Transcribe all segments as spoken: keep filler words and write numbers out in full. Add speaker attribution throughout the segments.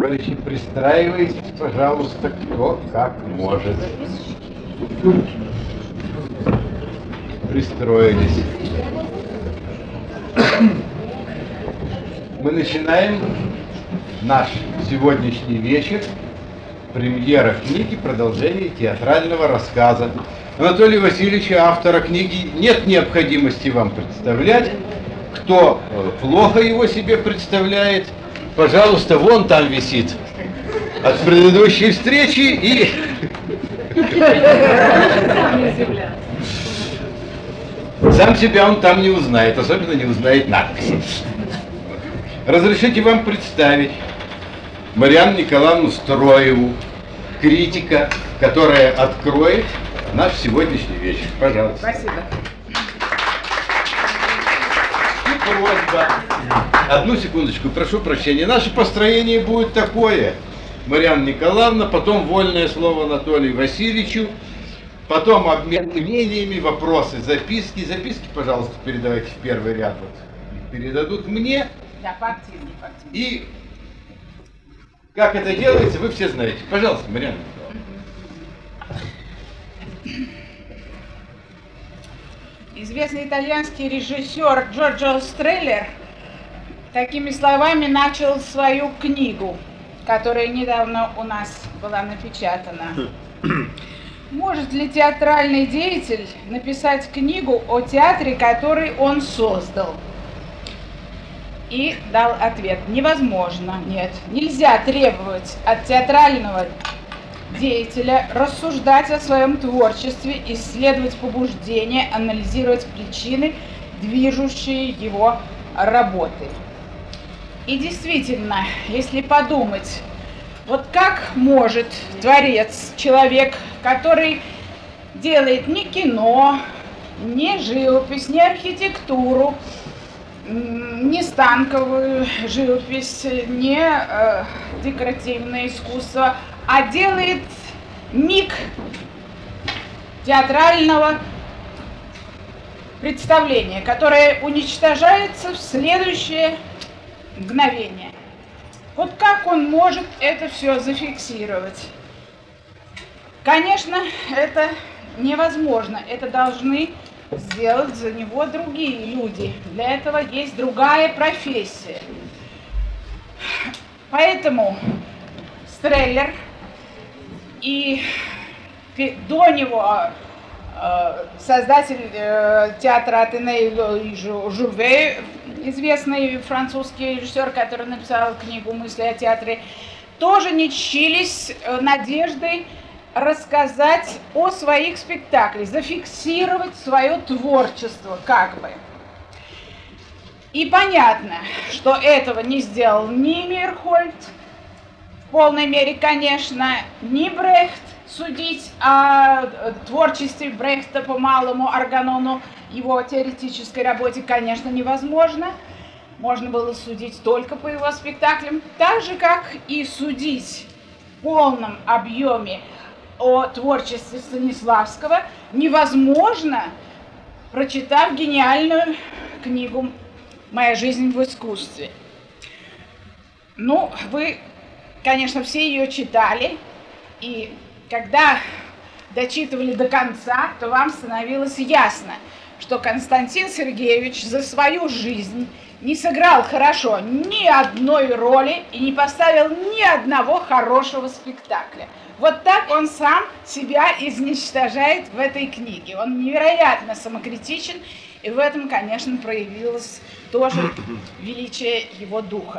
Speaker 1: Товарищи, пристраивайтесь, пожалуйста, кто как может. Пристроились. Мы начинаем наш сегодняшний вечер. Премьера книги, продолжение театрального рассказа. Анатолия Васильевича, автора книги, нет необходимости вам представлять. Кто плохо его себе представляет, пожалуйста, вон там висит от предыдущей встречи и... Сам себя он там не узнает, особенно не узнает надписи. Разрешите вам представить Марианну Николаевну Строеву, критика, которая откроет наш сегодняшний вечер. Пожалуйста.
Speaker 2: Спасибо.
Speaker 1: И просьба. Одну секундочку, прошу прощения. Наше построение будет такое. Марианна Николаевна, потом вольное слово Анатолию Васильевичу, потом обмен мнениями, вопросы, записки. Записки, пожалуйста, передавайте в первый ряд. Вот. Их передадут мне.
Speaker 2: Да, поактивнее, поактивнее.
Speaker 1: И как это делается, вы все знаете. Пожалуйста, Марианна Николаевна.
Speaker 2: Известный итальянский режиссер Джорджо Стреллер такими словами начал свою книгу, которая недавно у нас была напечатана. Может ли театральный деятель написать книгу о театре, который он создал? И дал ответ: невозможно, нет. Нельзя требовать от театрального деятеля рассуждать о своем творчестве, исследовать побуждения, анализировать причины, движущие его работы. И действительно, если подумать, вот как может творец, человек, который делает не кино, не живопись, не архитектуру, не станковую живопись, не э, декоративное искусство, а делает миг театрального представления, которое уничтожается в следующее мгновение. Вот как он может это все зафиксировать? Конечно, это невозможно. Это должны сделать за него другие люди. Для этого есть другая профессия. Поэтому Стреллер и до него создатель театра Атеней Жуве, известный французский режиссер, который написал книгу «Мысли о театре», тоже не чились надеждой рассказать о своих спектаклях, зафиксировать свое творчество как бы. И понятно, что этого не сделал ни Мейерхольд, в полной мере, конечно, ни Брехт. Судить о творчестве Брехта по малому органону, его теоретической работе, конечно, невозможно. Можно было судить только по его спектаклям, так же, как и судить в полном объеме о творчестве Станиславского невозможно, прочитав гениальную книгу «Моя жизнь в искусстве». Ну, вы, конечно, все ее читали, и когда дочитывали до конца, то вам становилось ясно, что Константин Сергеевич за свою жизнь не сыграл хорошо ни одной роли и не поставил ни одного хорошего спектакля. Вот так он сам себя изничтожает в этой книге. Он невероятно самокритичен, и в этом, конечно, проявилось тоже величие его духа.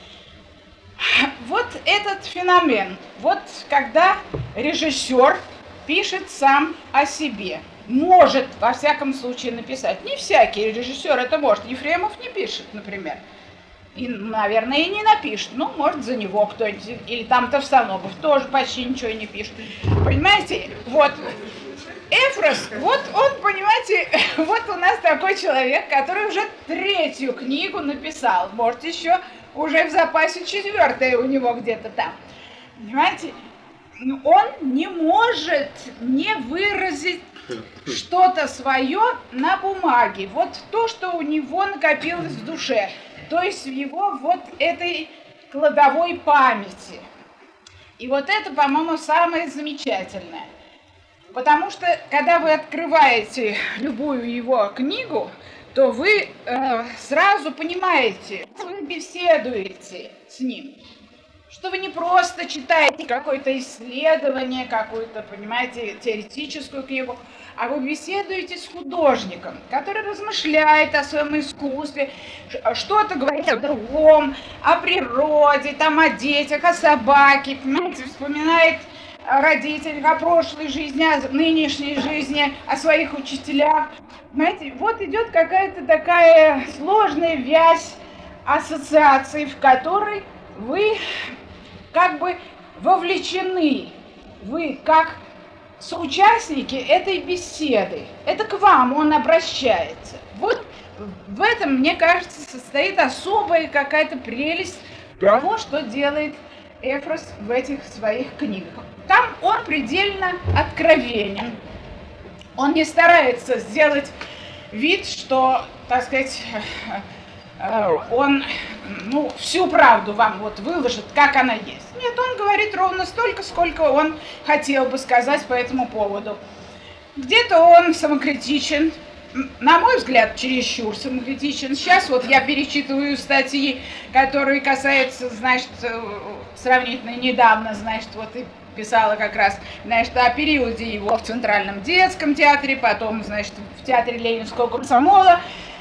Speaker 2: Вот этот феномен, вот когда режиссер пишет сам о себе, может, во всяком случае, написать. Не всякий режиссер это может. Ефремов не пишет, например. И, наверное, и не напишет. Ну, может, за него кто-нибудь. Или там Товстоногов тоже почти ничего не пишет. Понимаете? Вот. Эфрос, вот он, понимаете, вот у нас такой человек, который уже третью книгу написал. Может, еще уже в запасе четвертая у него где-то там. Понимаете? Он не может не выразить что-то свое на бумаге. Вот то, что у него накопилось в душе. То есть в его вот этой кладовой памяти. И вот это, по-моему, самое замечательное. Потому что, когда вы открываете любую его книгу, то вы э, сразу понимаете, что вы беседуете с ним. Что вы не просто читаете какое-то исследование, какую-то, понимаете, теоретическую книгу, а вы беседуете с художником, который размышляет о своем искусстве, что-то говорит о другом, о природе, там, о детях, о собаке, понимаете, вспоминает о родителях, о прошлой жизни, о нынешней жизни, о своих учителях. Понимаете, вот идет какая-то такая сложная вязь ассоциаций, в которой вы как бы вовлечены, вы как соучастники этой беседы. Это к вам он обращается. Вот в этом, мне кажется, состоит особая какая-то прелесть того, что делает Эфрос в этих своих книгах. Там он предельно откровенен. Он не старается сделать вид, что, так сказать, он, ну, всю правду вам вот выложит, как она есть. Нет, он говорит ровно столько, сколько он хотел бы сказать по этому поводу. Где-то он самокритичен, на мой взгляд, чересчур самокритичен. Сейчас вот я перечитываю статьи, которые касаются, значит, сравнительно недавно, значит, вот и писала как раз, значит, о периоде его в Центральном детском театре, потом, значит, в театре Ленинского комсомола.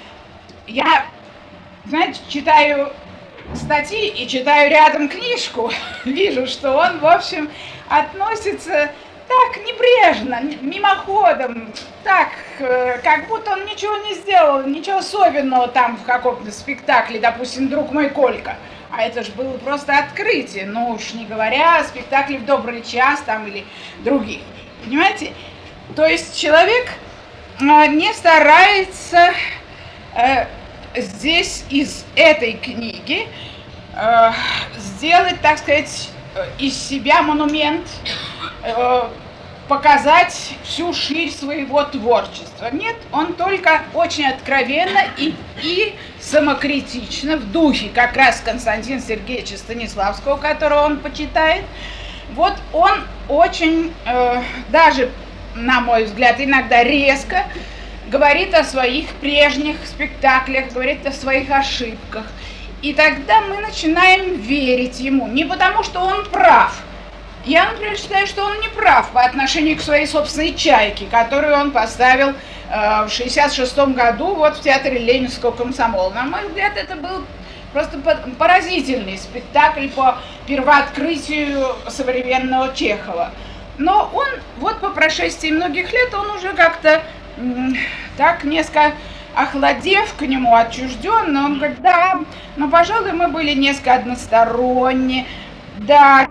Speaker 2: Я, знаете, читаю статьи и читаю рядом книжку, вижу, что он, в общем, относится так небрежно, мимоходом, так, как будто он ничего не сделал, ничего особенного там в каком-то спектакле, допустим, «Друг мой Колька». А это же было просто открытие, ну уж не говоря о спектакле «В добрый час» там или других, понимаете? То есть человек не старается э, здесь из этой книги э, сделать, так сказать, из себя монумент, э, показать всю ширь своего творчества. Нет, он только очень откровенно и, и самокритично, в духе как раз Константина Сергеевича Станиславского, которого он почитает. Вот он очень, э, даже, на мой взгляд, иногда резко говорит о своих прежних спектаклях, говорит о своих ошибках. И тогда мы начинаем верить ему, не потому что он прав. Я, например, считаю, что он не прав по отношению к своей собственной «Чайке», которую он поставил э, в шестьдесят шестом году вот в театре Ленинского комсомола. На мой взгляд, это был просто поразительный спектакль по первооткрытию современного Чехова. Но он, вот по прошествии многих лет, он уже как-то м- так несколько охладев к нему, отчужденно, он говорит, да, ну, пожалуй, мы были несколько односторонние, да,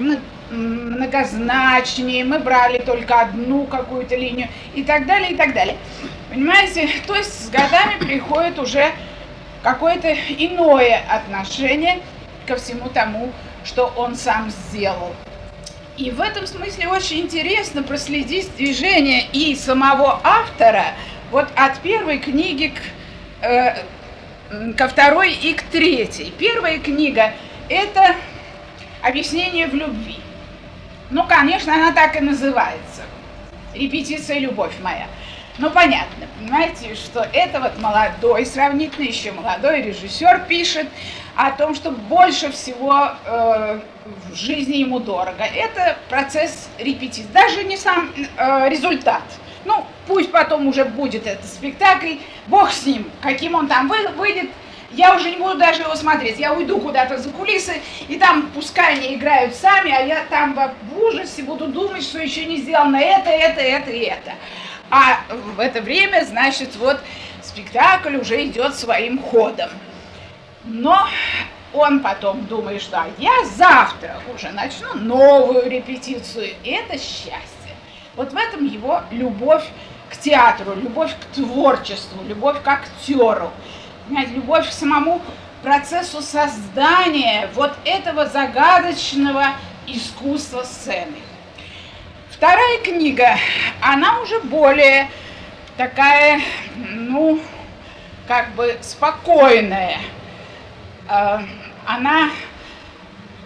Speaker 2: многозначнее, мы брали только одну какую-то линию и так далее, и так далее. Понимаете, то есть с годами приходит уже какое-то иное отношение ко всему тому, что он сам сделал. И в этом смысле очень интересно проследить движение и самого автора вот от первой книги к, э, ко второй и к третьей. Первая книга – это «Объяснение в любви». Ну, конечно, она так и называется. «Репетиция, любовь моя». Ну, понятно, понимаете, что это вот молодой, сравнительно еще молодой режиссер пишет о том, что больше всего э, в жизни ему дорого. Это процесс репетиции, даже не сам э, результат. Ну, пусть потом уже будет этот спектакль, бог с ним, каким он там выйдет. Я уже не буду даже его смотреть, я уйду куда-то за кулисы, и там пускай они играют сами, а я там в ужасе буду думать, что еще не сделано это, это, это и это. А в это время, значит, вот спектакль уже идет своим ходом. Но он потом думает, что я завтра уже начну новую репетицию, и это счастье. Вот в этом его любовь к театру, любовь к творчеству, любовь к актеру. Любовь к самому процессу создания вот этого загадочного искусства сцены. Вторая книга, она уже более такая, ну, как бы спокойная. Она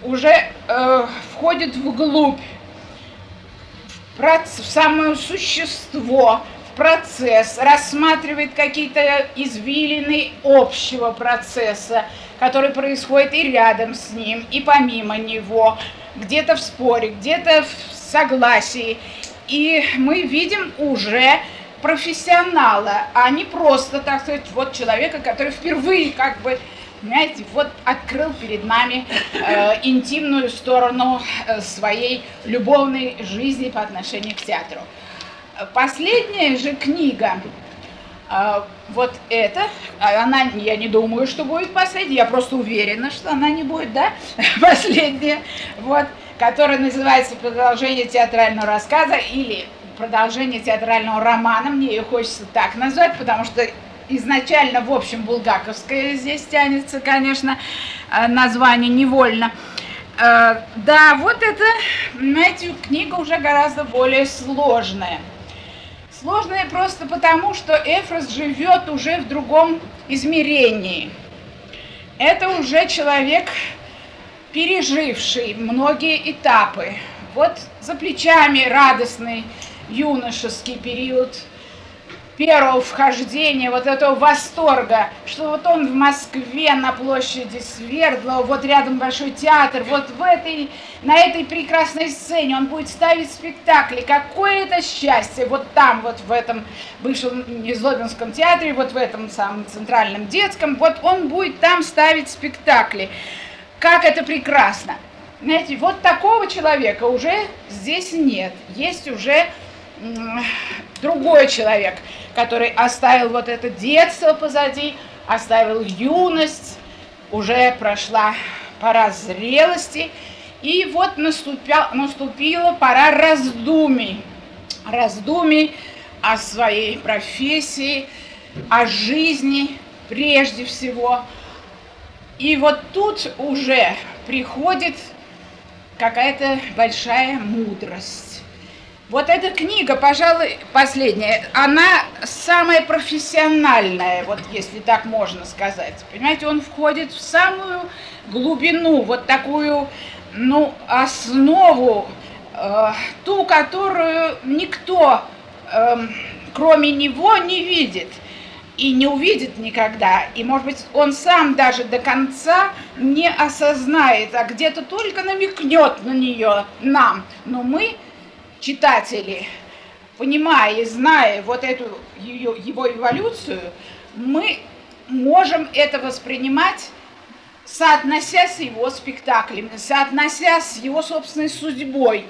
Speaker 2: уже э, входит вглубь, в, проц... в самое существо, в процесс, рассматривает какие-то извилины общего процесса, который происходит и рядом с ним, и помимо него, где-то в споре, где-то в согласии. И мы видим уже профессионала, а не просто, так сказать, вот человека, который впервые, как бы, понимаете, вот открыл перед нами э, интимную сторону э, своей любовной жизни по отношению к театру. Последняя же книга, э, вот эта, она, я не думаю, что будет последняя, я просто уверена, что она не будет, да, последняя, вот, которая называется «Продолжение театрального рассказа» или «Продолжение театрального романа». Мне ее хочется так назвать, потому что изначально, в общем, булгаковское здесь тянется, конечно, название невольно. Да, вот это, понимаете, книга уже гораздо более сложная. Сложная просто потому, что Эфрос живет уже в другом измерении. Это уже человек, переживший многие этапы. Вот за плечами радостный юношеский период первого вхождения, вот этого восторга, что вот он в Москве на площади Свердлова, вот рядом большой театр, вот в этой, на этой прекрасной сцене он будет ставить спектакли. Какое это счастье! Вот там, вот в этом бывшем Незлобинском театре, вот в этом самом центральном детском, вот он будет там ставить спектакли. Как это прекрасно! Знаете, вот такого человека уже здесь нет. Есть уже другой человек, который оставил вот это детство позади, оставил юность, уже прошла пора зрелости, и вот наступила, наступила пора раздумий, раздумий о своей профессии, о жизни прежде всего. И вот тут уже приходит какая-то большая мудрость. Вот эта книга, пожалуй, последняя, она самая профессиональная, вот если так можно сказать. Понимаете, он входит в самую глубину, вот такую, ну, основу, э, ту, которую никто, э, кроме него, не видит и не увидит никогда. И, может быть, он сам даже до конца не осознает, а где-то только намекнет на нее нам. Но мы, читатели, понимая и зная вот эту ее, его эволюцию, мы можем это воспринимать, соотнося с его спектаклями, соотнося с его собственной судьбой,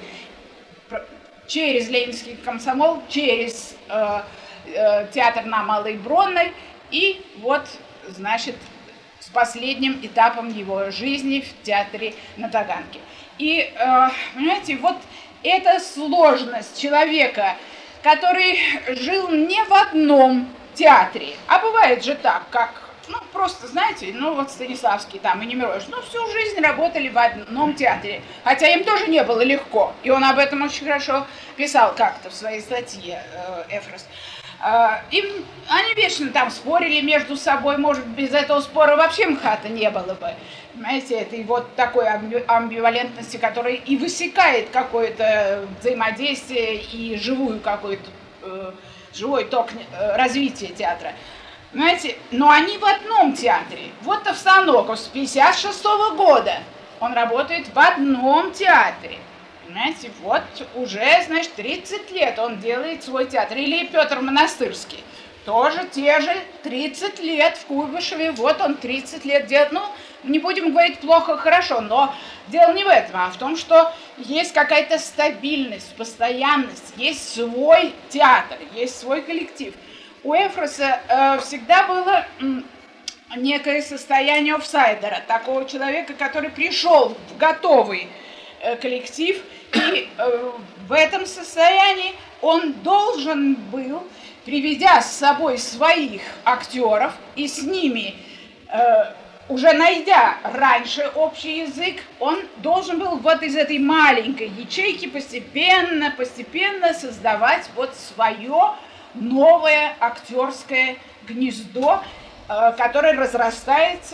Speaker 2: через Ленинский комсомол, через э, э, театр на Малой Бронной и вот, значит, с последним этапом его жизни в театре на Таганке. И, э, понимаете, вот эта сложность человека, который жил не в одном театре, а бывает же так, как, ну, просто, знаете, ну, вот Станиславский там и Немирович, ну, всю жизнь работали в одном театре, хотя им тоже не было легко, и он об этом очень хорошо писал как-то в своей статье, э, Эфрос. Им, они вечно там спорили между собой, может, без этого спора вообще МХАТа не было бы. Понимаете, это и вот такой амбивалентности, которая и высекает какое-то взаимодействие и живую какой-то, э, живой ток э, развития театра. Понимаете, но они в одном театре. Вот Товстоногов с пятьдесят шестого года, он работает в одном театре. Понимаете, вот уже, значит, тридцать лет он делает свой театр. Или Петр Монастырский, тоже те же тридцать лет в Куйбышеве, вот он тридцать лет делает. Ну, не будем говорить плохо, хорошо, но дело не в этом, а в том, что есть какая-то стабильность, постоянность, есть свой театр, есть свой коллектив. У Эфроса э, всегда было э, некое состояние офсайдера, такого человека, который пришел в готовый э, коллектив, и э, в этом состоянии он должен был, приведя с собой своих актеров и с ними, э, уже найдя раньше общий язык, он должен был вот из этой маленькой ячейки постепенно, постепенно создавать вот свое новое актерское гнездо, э, которое разрастается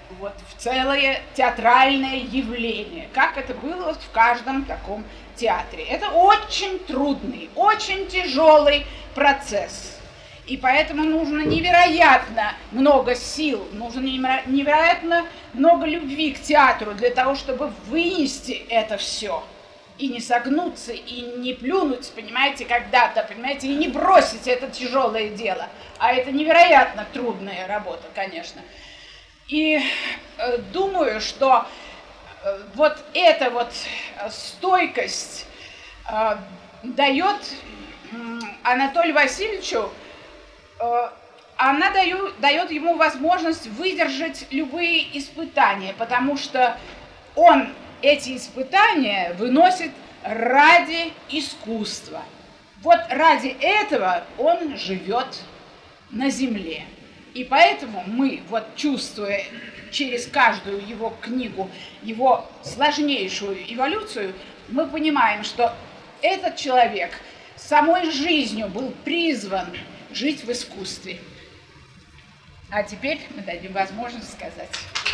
Speaker 2: вот в целое театральное явление, как это было вот в каждом таком театре. Это очень трудный, очень тяжелый процесс. И поэтому нужно невероятно много сил, нужно невероятно много любви к театру для того, чтобы вынести это все. И не согнуться, и не плюнуть, понимаете, когда-то, понимаете, и не бросить это тяжелое дело. А это невероятно трудная работа, конечно. И э, думаю, что э, вот эта вот стойкость э, дает э, Анатолию Васильевичу, э, она дает, дает ему возможность выдержать любые испытания, потому что он эти испытания выносит ради искусства. Вот ради этого он живет на земле. И поэтому мы, вот чувствуя через каждую его книгу его сложнейшую эволюцию, мы понимаем, что этот человек самой жизнью был призван жить в искусстве. А теперь мы дадим возможность сказать.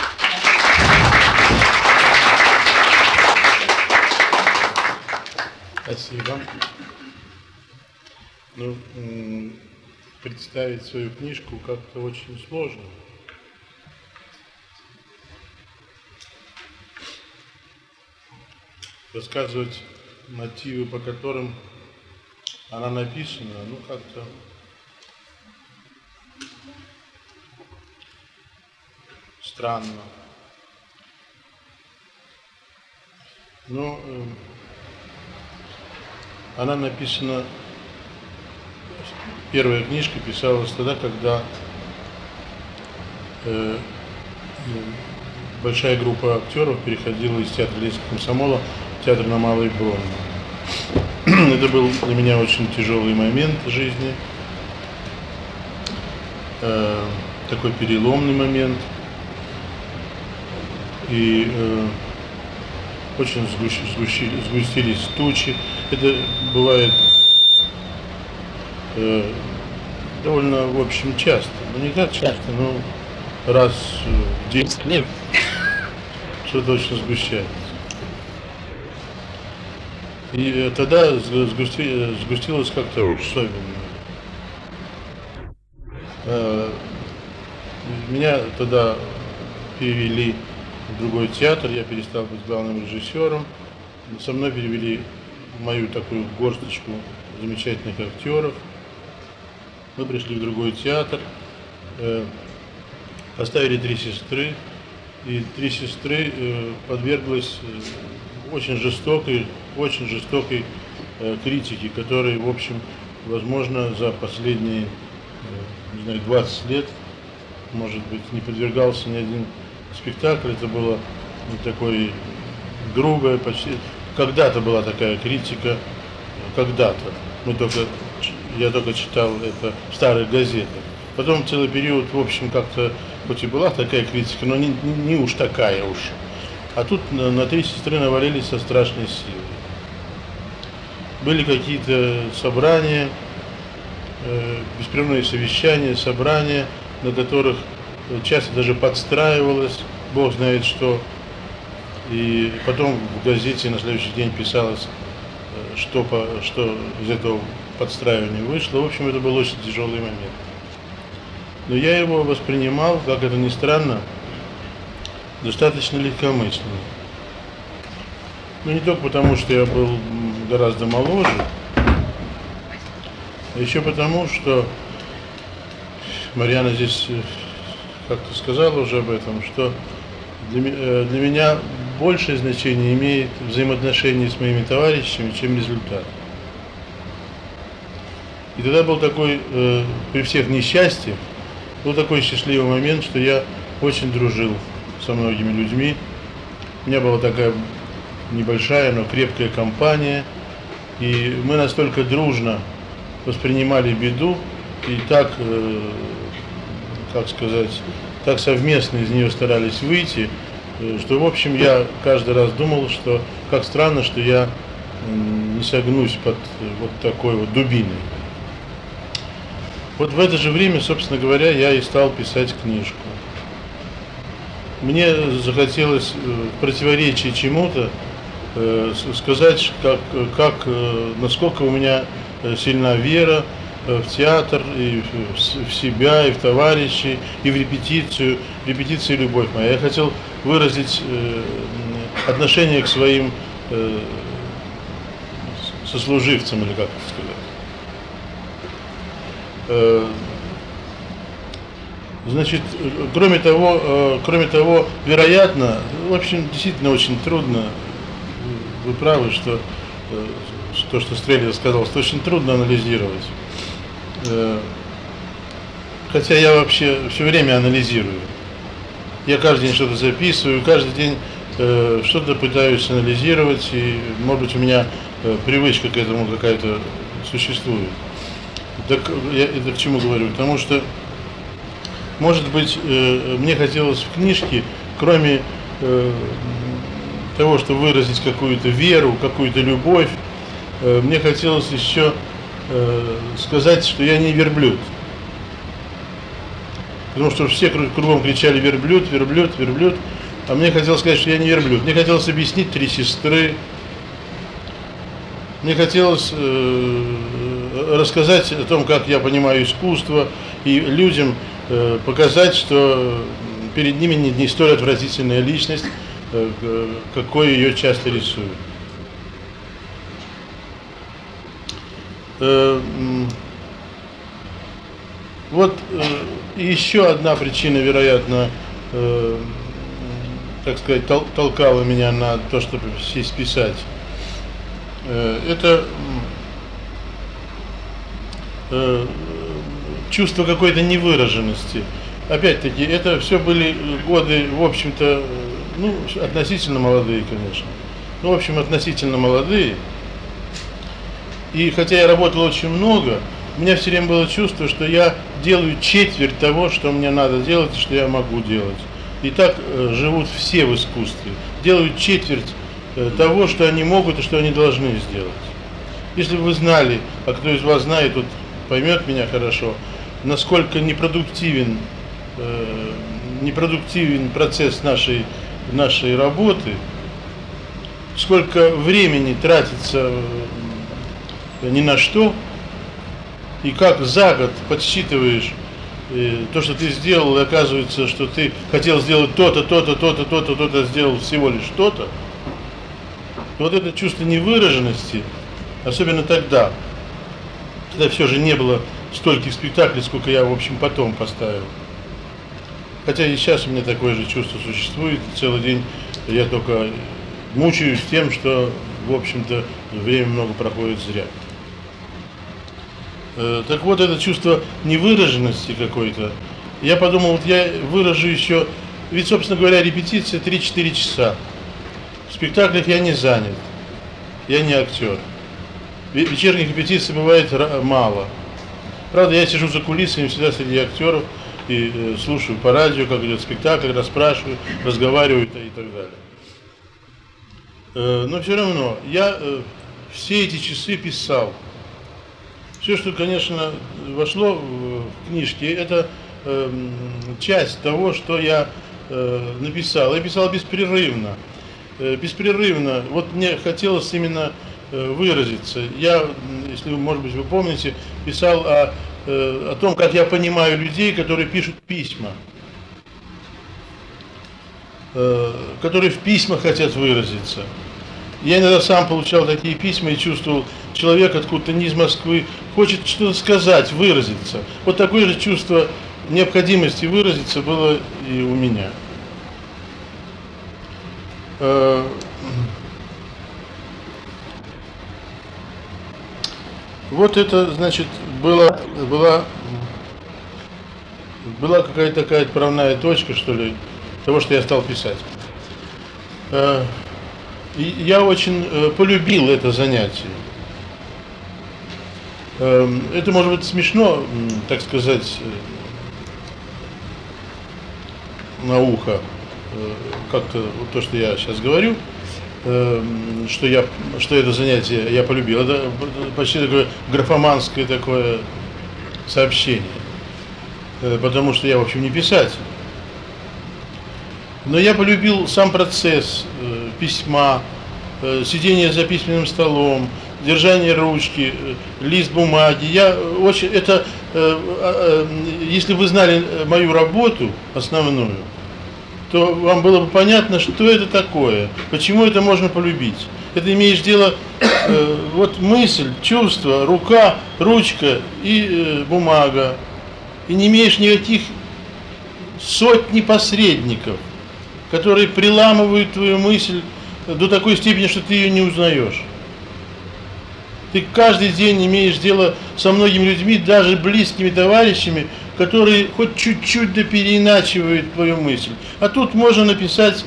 Speaker 3: Спасибо. Ну, представить свою книжку как-то очень сложно. Рассказывать мотивы, по которым она написана, ну как-то странно. Но э, она написана, первая книжка писалась тогда, когда э, большая группа актеров переходила из театра Ленинского комсомола в театр на Малой Бронной. Это был для меня очень тяжелый момент в жизни, э, такой переломный момент. И э, очень сгущились, сгустились тучи. Это бывает э, довольно, в общем, часто. Ну, не так часто, но раз в день что-то очень сгущается. И тогда сгусти, сгустилось как-то особенно. Э, меня тогда перевели в другой театр, я перестал быть главным режиссером. Со мной перевели мою такую горсточку замечательных актеров. Мы пришли в другой театр, э, поставили «Три сестры», и «Три сестры» э, подверглась э, очень жестокой, очень жестокой э, критике, которой, в общем, возможно, за последние, э, не знаю, двадцать лет, может быть, не подвергался ни один спектакль. Это было такое грубое, почти. Когда-то была такая критика, когда-то. Мы только, я только читал это в старых газетах. Потом целый период, в общем, как-то, хоть и была такая критика, но не, не, не уж такая уж. А тут на, на «Три сестры» навалились со страшной силой. Были какие-то собрания, э, беспрерывные совещания, собрания, на которых часто даже подстраивалось, бог знает что. И потом в газете на следующий день писалось, что, по, что из этого подстраивания вышло. В общем, это был очень тяжелый момент. Но я его воспринимал, как это ни странно, достаточно легкомысленно. Ну, не только потому, что я был гораздо моложе, а еще потому, что Марьяна здесь как-то сказала уже об этом, что для, для меня большее значение имеет взаимоотношения с моими товарищами, чем результат. И тогда был такой, э, при всех несчастьях, был такой счастливый момент, что я очень дружил со многими людьми. У меня была такая небольшая, но крепкая компания, и мы настолько дружно воспринимали беду и так, э, как сказать, так совместно из нее старались выйти, что, в общем, я каждый раз думал, что как странно, что я не согнусь под вот такой вот дубиной. Вот в это же время, собственно говоря, я и стал писать книжку. мне захотелось в противоречии чему-то сказать, как, как, насколько у меня сильна вера в театр, и в себя, и в товарищей, и в репетицию, репетицию любовь моя. Я хотел выразить отношение к своим сослуживцам, или как это сказать. Значит, кроме того, кроме того, вероятно, в общем, действительно очень трудно, вы правы, что то, что Стрелья сказал, что очень трудно анализировать. Хотя я вообще все время анализирую. Я каждый день что-то записываю, каждый день э, что-то пытаюсь анализировать, и, может быть, у меня э, привычка к этому какая-то существует. Так я это к чему говорю? Потому что, может быть, э, мне хотелось в книжке, кроме э, того, чтобы выразить какую-то веру, какую-то любовь, э, мне хотелось еще э, сказать, что я не верблюд. Потому что все кругом кричали верблюд, верблюд, верблюд. А мне хотелось сказать, что я не верблюд. Мне хотелось объяснить три сестры. Мне хотелось э, рассказать о том, как я понимаю искусство, и людям э, показать, что перед ними не, не столь отвратительная личность, э, какой ее часто рисуют. Э, вот э, еще одна причина, вероятно, э, так сказать, тол толкала меня на то, чтобы сесть писать. Э, это э, чувство какой-то невыраженности. Опять-таки, это все были годы, в общем-то, ну, относительно молодые, конечно. Ну, в общем, относительно молодые. И хотя я работал очень много, у меня все время было чувство, что я делаю четверть того, что мне надо делать и что я могу делать. И так э, живут все в искусстве. Делают четверть э, того, что они могут и что они должны сделать. Если бы вы знали, а кто из вас знает, тут поймет меня хорошо, насколько непродуктивен, э, непродуктивен процесс нашей, нашей работы, сколько времени тратится э, ни на что, и как за год подсчитываешь э, то, что ты сделал, и оказывается, что ты хотел сделать то-то, то-то, то-то, то-то, то-то, сделал всего лишь то-то. Вот это чувство невыраженности, особенно тогда, когда все же не было стольких спектаклей, сколько я, в общем, потом поставил. Хотя и сейчас у меня такое же чувство существует, целый день я только мучаюсь тем, что, в общем-то, время много проходит зря. Так вот, это чувство невыраженности какой-то, я подумал, вот я выражу еще, ведь, собственно говоря, репетиция три-четыре часа. В спектаклях я не занят, я не актер. Вечерних репетиций бывает мало. Правда, я сижу за кулисами всегда среди актеров и э, слушаю по радио, как идет спектакль, расспрашиваю, разговариваю и так далее. Э, но все равно, я э, все эти часы писал. Все, что, конечно, вошло в книжки, это э, часть того, что я э, написал. Я писал беспрерывно. Э, беспрерывно. Вот мне хотелось именно э, выразиться. Я, если, может быть, вы помните, писал о, э, о том, как я понимаю людей, которые пишут письма. Э, которые в письмах хотят выразиться. Я иногда сам получал такие письма и чувствовал, человек откуда-то не из Москвы хочет что-то сказать, выразиться. Вот такое же чувство необходимости выразиться было и у меня. Вот это, значит, была, была, была какая-то такая отправная точка, что ли, того, что я стал писать. И я очень э, полюбил это занятие. Э, это может быть смешно, э, так сказать, э, на ухо, э, как-то вот то, что я сейчас говорю, э, что, я, что это занятие я полюбил. Это почти такое графоманское такое сообщение, э, потому что я, в общем, не писатель. Но я полюбил сам процесс э, письма, э, сидение за письменным столом, держание ручки, э, лист бумаги. Я очень, это, э, э, если вы знали мою работу основную, то вам было бы понятно, что это такое, почему это можно полюбить. Это имеешь дело, э, вот мысль, чувство, рука, ручка и э, бумага. И не имеешь никаких сотни посредников, которые приламывают твою мысль до такой степени, что ты ее не узнаешь. Ты каждый день имеешь дело со многими людьми, даже близкими товарищами, которые хоть чуть-чуть да переиначивают твою мысль. А тут можно написать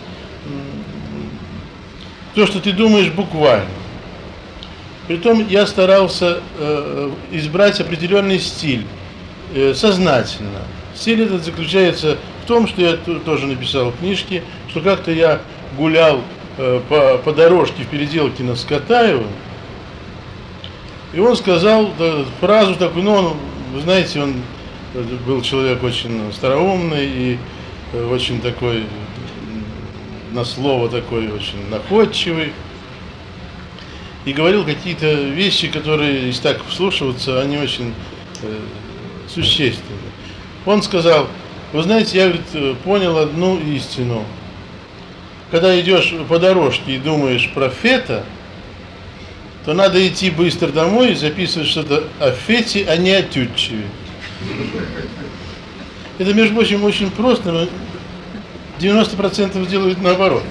Speaker 3: то, что ты думаешь, буквально. Притом я старался э, избрать определенный стиль, э, сознательно. Стиль этот заключается в том, что я тоже написал в книжке, что как-то я гулял э, по, по дорожке в переделке на Скотаева, и он сказал да, фразу такую, ну, он, вы знаете, он был человек очень староумный и э, очень такой, на слово такой, очень находчивый, и говорил какие-то вещи, которые, если так вслушиваться, они очень э, существенны. Он сказал, вы знаете, я говорит, понял одну истину. Когда идешь по дорожке и думаешь про фета, то надо идти быстро домой и записывать что-то о фете, а не о Тютчеве. Это, между прочим, очень просто, но девяносто процентов делают наоборот.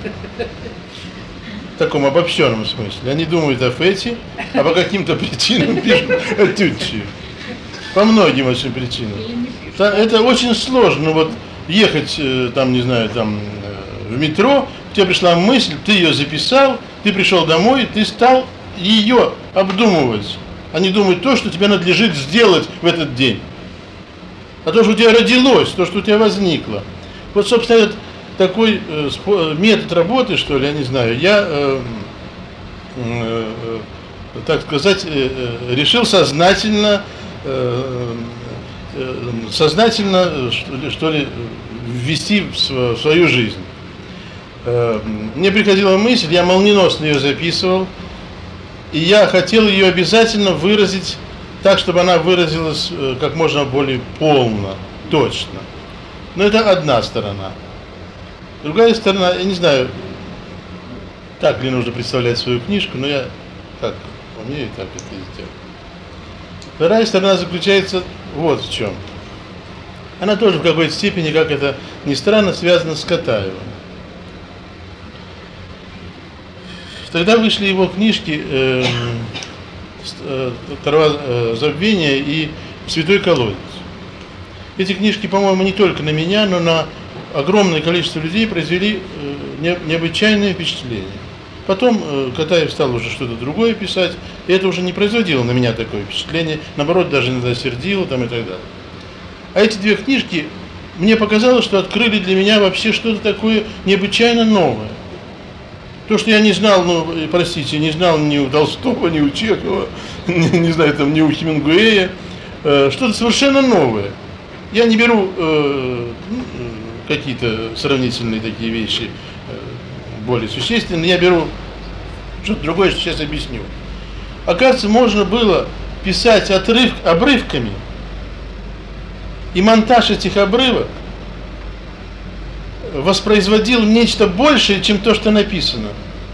Speaker 3: В таком обобщенном смысле. Они думают о фете, а по каким-то причинам пишут о Тютчеве. По многим очень причинам. Это очень сложно, вот ехать, там, не знаю, там, в метро, к тебе пришла мысль, ты ее записал, ты пришел домой, ты стал ее обдумывать, а не думать то, что тебе надлежит сделать в этот день. А то, что у тебя родилось, то, что у тебя возникло. Вот, собственно, этот такой э, метод работы, что ли, я не знаю, я, э, э, э, так сказать, э, э, решил сознательно, э, э, сознательно, что ли, что ли, ввести в свою жизнь. Э, мне приходила мысль, я молниеносно ее записывал, и я хотел ее обязательно выразить так, чтобы она выразилась как можно более полно, точно. Но это одна сторона. Другая сторона, я не знаю, так ли нужно представлять свою книжку, но я так умею так это сделать. Вторая сторона заключается вот в чем. Она тоже в какой-то степени, как это ни странно, связана с Катаевым. Тогда вышли его книжки э, э, «Трава э, забвения» и «Святой колодец». Эти книжки, по-моему, не только на меня, но на огромное количество людей произвели э, не, необычайное впечатление. Потом э, Катаев стал уже что-то другое писать, и это уже не производило на меня такое впечатление, наоборот, даже иногда сердило там, и так далее. А эти две книжки, мне показалось, что открыли для меня вообще что-то такое необычайно новое. То, что я не знал, ну, простите, не знал ни у Толстого, ни у Чехова, не, не знаю, там, ни у Хемингуэя, э, что-то совершенно новое. Я не беру э, какие-то сравнительные такие вещи э, более существенные, я беру что-то другое, что сейчас объясню. Оказывается, можно было писать отрыв, обрывками, и монтаж этих обрывок воспроизводил нечто большее, чем то, что написано.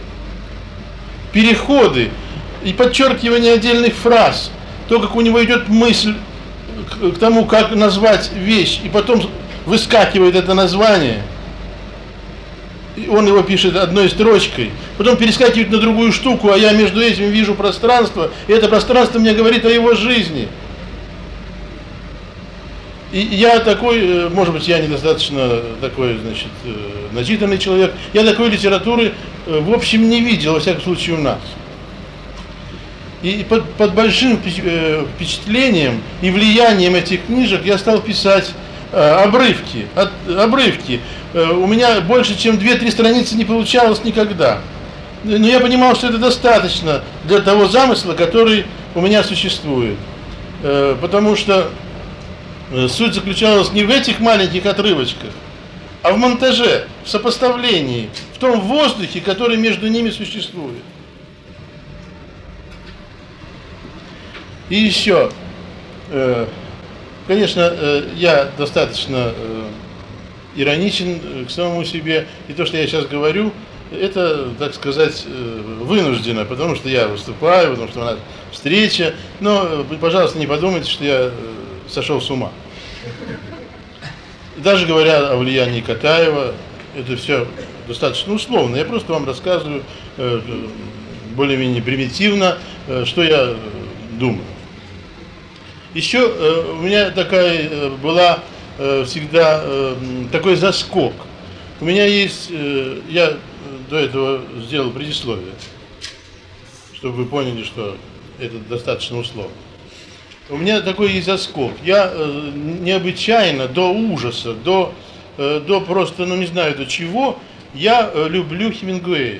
Speaker 3: Переходы и подчеркивание отдельных фраз, то, как у него идет мысль к тому, как назвать вещь, и потом выскакивает это название, и он его пишет одной строчкой, потом перескакивает на другую штуку, а я между этим вижу пространство, и это пространство мне говорит о его жизни. И я такой, может быть, я недостаточно такой, значит, начитанный человек, я такой литературы, в общем, не видел, во всяком случае, у нас. И под, под большим впечатлением и влиянием этих книжек я стал писать обрывки, от, обрывки. У меня больше, чем две-три страницы не получалось никогда. Но я понимал, что это достаточно для того замысла, который у меня существует. Потому что суть заключалась не в этих маленьких отрывочках, а в монтаже, в сопоставлении, в том воздухе, который между ними существует. И еще, конечно, я достаточно ироничен к самому себе, и то, что я сейчас говорю, это, так сказать, вынуждено, потому что я выступаю, потому что у нас встреча, но, пожалуйста, не подумайте, что я сошел с ума. Даже говоря о влиянии Катаева, это все достаточно условно. Я просто вам рассказываю более-менее примитивно, что я думаю. Еще у меня такая была всегда такой заскок. У меня есть, я до этого сделал предисловие, чтобы вы поняли, что это достаточно условно. У меня такой есть заскок. Я э, необычайно, до ужаса, до, э, до просто, ну не знаю до чего, я э, люблю Хемингуэя.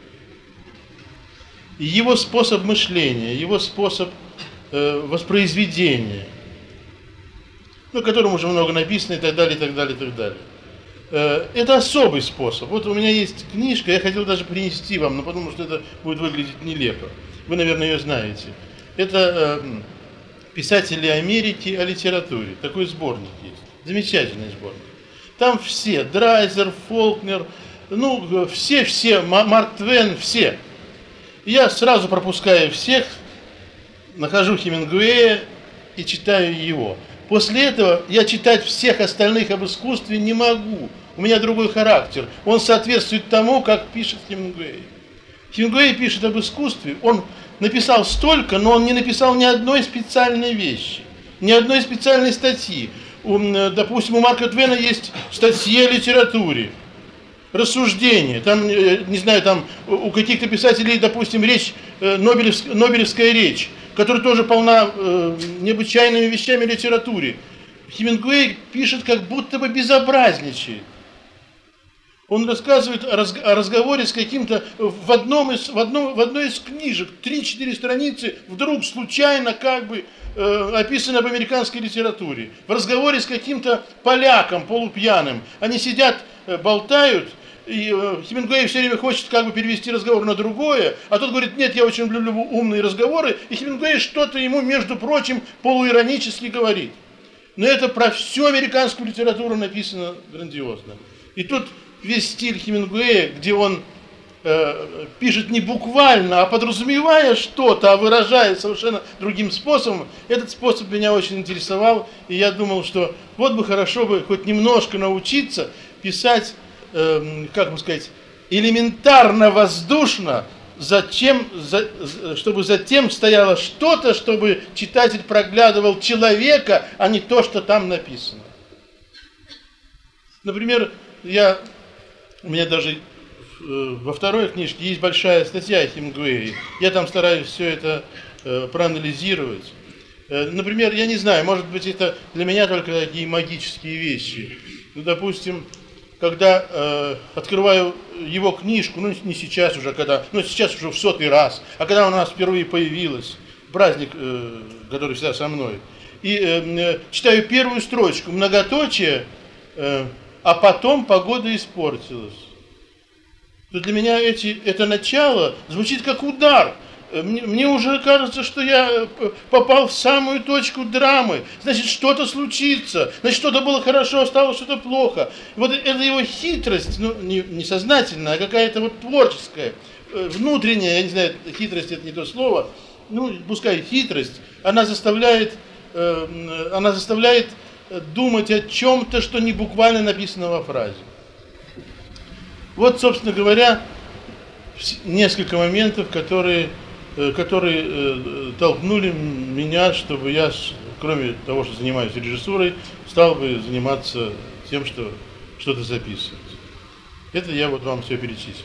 Speaker 3: И его способ мышления, его способ э, воспроизведения, ну, о котором уже много написано и так далее, и так далее, и так далее. Э, это особый способ. Вот у меня есть книжка, я хотел даже принести вам, но потому что это будет выглядеть нелепо. Вы, наверное, ее знаете. Это... Э, «Писатели Америки о литературе». Такой сборник есть. Замечательный сборник. Там все. Драйзер, Фолкнер, ну, все-все, Марк Твен, все. Я сразу пропускаю всех, нахожу Хемингуэя и читаю его. После этого я читать всех остальных об искусстве не могу. У меня другой характер. Он соответствует тому, как пишет Хемингуэй. Хемингуэй пишет об искусстве, он написал столько, но он не написал ни одной специальной вещи, ни одной специальной статьи. У, допустим, у Марка Твена есть статьи о литературе, рассуждения. Там, не знаю, там у каких-то писателей, допустим, речь, Нобелевская, Нобелевская речь, которая тоже полна э, необычайными вещами о литературе. Хемингуэй пишет, как будто бы безобразничает. Он рассказывает о, разг о разговоре с каким-то в, одном из, в, одном, в одной из книжек, три-четыре страницы, вдруг случайно как бы э, описано об американской литературе. В разговоре с каким-то поляком полупьяным. Они сидят, э, болтают, и э, Хемингуэй все время хочет как бы перевести разговор на другое, а тот говорит, нет, я очень люблю умные разговоры, и Хемингуэй что-то ему, между прочим, полуиронически говорит. Но это про всю американскую литературу написано грандиозно. И тут весь стиль Хемингуэя, где он э, пишет не буквально, а подразумевая что-то, а выражая совершенно другим способом, этот способ меня очень интересовал, и я думал, что вот бы хорошо бы хоть немножко научиться писать, э, как бы сказать, элементарно воздушно, затем, за, чтобы затем стояло что-то, чтобы читатель проглядывал человека, а не то, что там написано. Например, я... У меня даже во второй книжке есть большая статья о Хемингуэе. Я там стараюсь все это э, проанализировать. Э, например, я не знаю, может быть, это для меня только такие магические вещи. Ну, допустим, когда э, открываю его книжку, ну, не сейчас уже, когда, ну, сейчас уже в сотый раз, а когда она у нас впервые появилась, праздник, э, который всегда со мной, и э, читаю первую строчку, многоточие, э, а потом погода испортилась. То для меня эти, это начало звучит как удар. Мне, мне уже кажется, что я попал в самую точку драмы. Значит, что-то случится. Значит, что-то было хорошо, стало что-то плохо. Вот это его хитрость, ну, не, не сознательная, а какая-то вот творческая, внутренняя, я не знаю, хитрость это не то слово, ну, пускай хитрость, она заставляет, э, она заставляет думать о чем-то, что не буквально написано во фразе. Вот, собственно говоря, несколько моментов, которые, которые толкнули меня, чтобы я, кроме того, что занимаюсь режиссурой, стал бы заниматься тем, что что-то записывать. Это я вот вам все перечислил.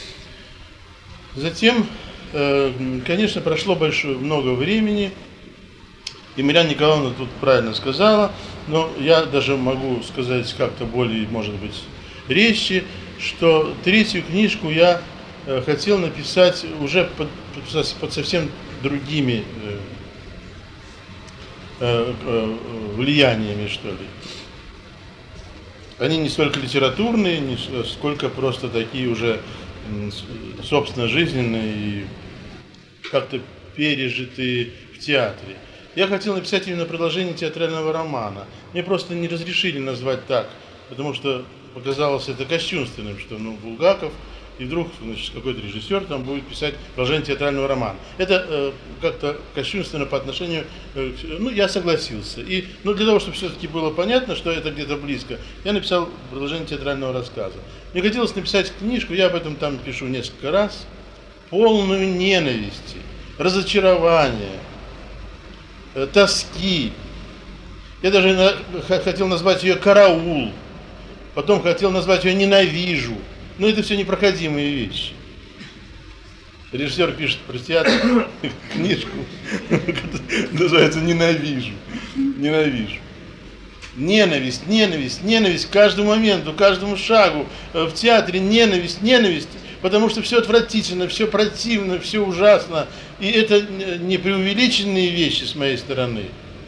Speaker 3: Затем, конечно, прошло большое, много времени, и Миляна Николаевна тут правильно сказала, но я даже могу сказать как-то более, может быть, резче, что третью книжку я э, хотел написать уже под, под, под совсем другими э, э, э, влияниями, что ли. они не столько литературные, не сколько просто такие уже собственно жизненные и как-то пережитые в театре. Я хотел написать именно продолжение театрального романа. Мне просто не разрешили назвать так, потому что показалось это кощунственным, что ну, Булгаков, и вдруг значит, какой-то режиссер там будет писать продолжение театрального романа. Это э, как-то кощунственно по отношению, э, ну я согласился. И ну, для того, чтобы все-таки было понятно, что это где-то близко, я написал продолжение театрального рассказа. Мне хотелось написать книжку, я об этом там пишу несколько раз, полную ненависти, разочарования, э, тоски. Я даже на, хотел назвать ее «Караул», потом хотел назвать ее «Ненавижу». Но это все непроходимые вещи. Режиссер пишет про театр книжку, называется «Ненавижу». Ненавижу. Ненависть, ненависть, ненависть к каждому моменту, каждому шагу. В театре ненависть, ненависть, потому что все отвратительно, все противно, все ужасно. И это не преувеличенные вещи с моей стороны,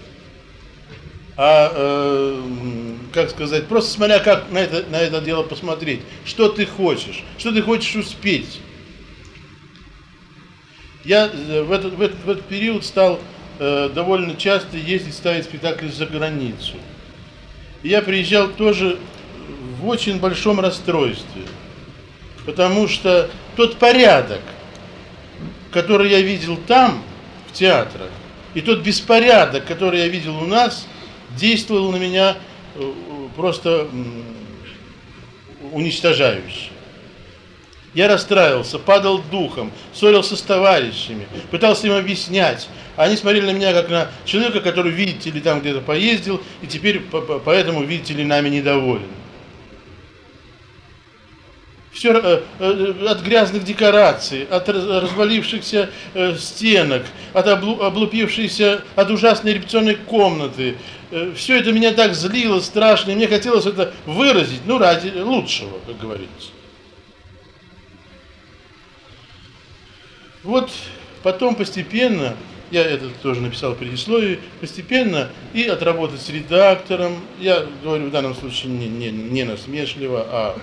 Speaker 3: а, э, как сказать, просто смотря как на это, на это дело посмотреть. Что ты хочешь, что ты хочешь успеть. Я в этот, в этот, в этот период стал э, довольно часто ездить ставить спектакли за границу. И я приезжал тоже в очень большом расстройстве, потому что тот порядок, который я видел там, в театрах, и тот беспорядок, который я видел у нас, действовал на меня просто уничтожающе. Я расстраивался, падал духом, ссорился с товарищами, пытался им объяснять. Они смотрели на меня как на человека, который, видите ли, там где-то поездил, и теперь поэтому, видите ли, нами недоволен. Все от грязных декораций, от развалившихся стенок, от облупившейся, от ужасной репетиционной комнаты. Все это меня так злило, страшно, и мне хотелось это выразить, ну, ради лучшего, как говорится. Вот потом постепенно, я это тоже написал в предисловии, постепенно и отработать с редактором, я говорю в данном случае не, не, не насмешливо, а,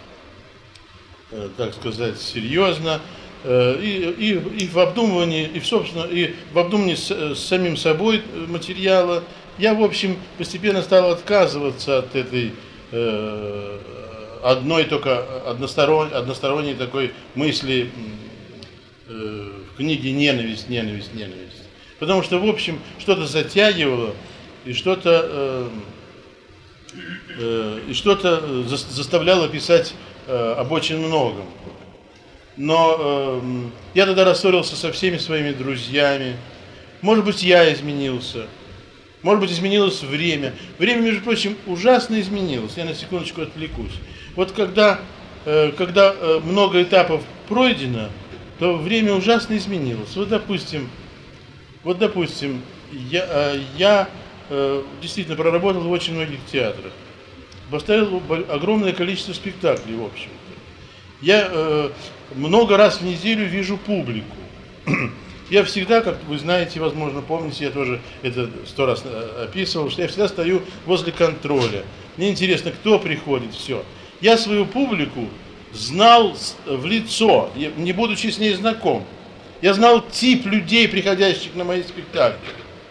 Speaker 3: так сказать, серьезно, и, и, и в обдумывании, и в, собственно, и в обдумывании с, с самим собой материала, я, в общем, постепенно стал отказываться от этой э, одной только односторонней, односторонней такой мысли э, в книге «Ненависть, ненависть, ненависть». Потому что, в общем, что-то затягивало и что-то э, э, и что-то заставляло писать э, об очень многом. Но э, я тогда рассорился со всеми своими друзьями. Может быть, я изменился. Может быть, изменилось время. Время, между прочим, ужасно изменилось. Я на секундочку отвлекусь. Вот когда, э, когда э, много этапов пройдено, то время ужасно изменилось. Вот, допустим, вот, допустим я, э, я э, действительно проработал в очень многих театрах. Поставил огромное количество спектаклей, в общем-то. Я э, много раз в неделю вижу публику. Я всегда, как вы знаете, возможно, помните, я тоже это сто раз описывал, что я всегда стою возле контроля. Мне интересно, кто приходит, все. Я свою публику знал в лицо, не будучи с ней знаком. Я знал тип людей, приходящих на мои спектакли.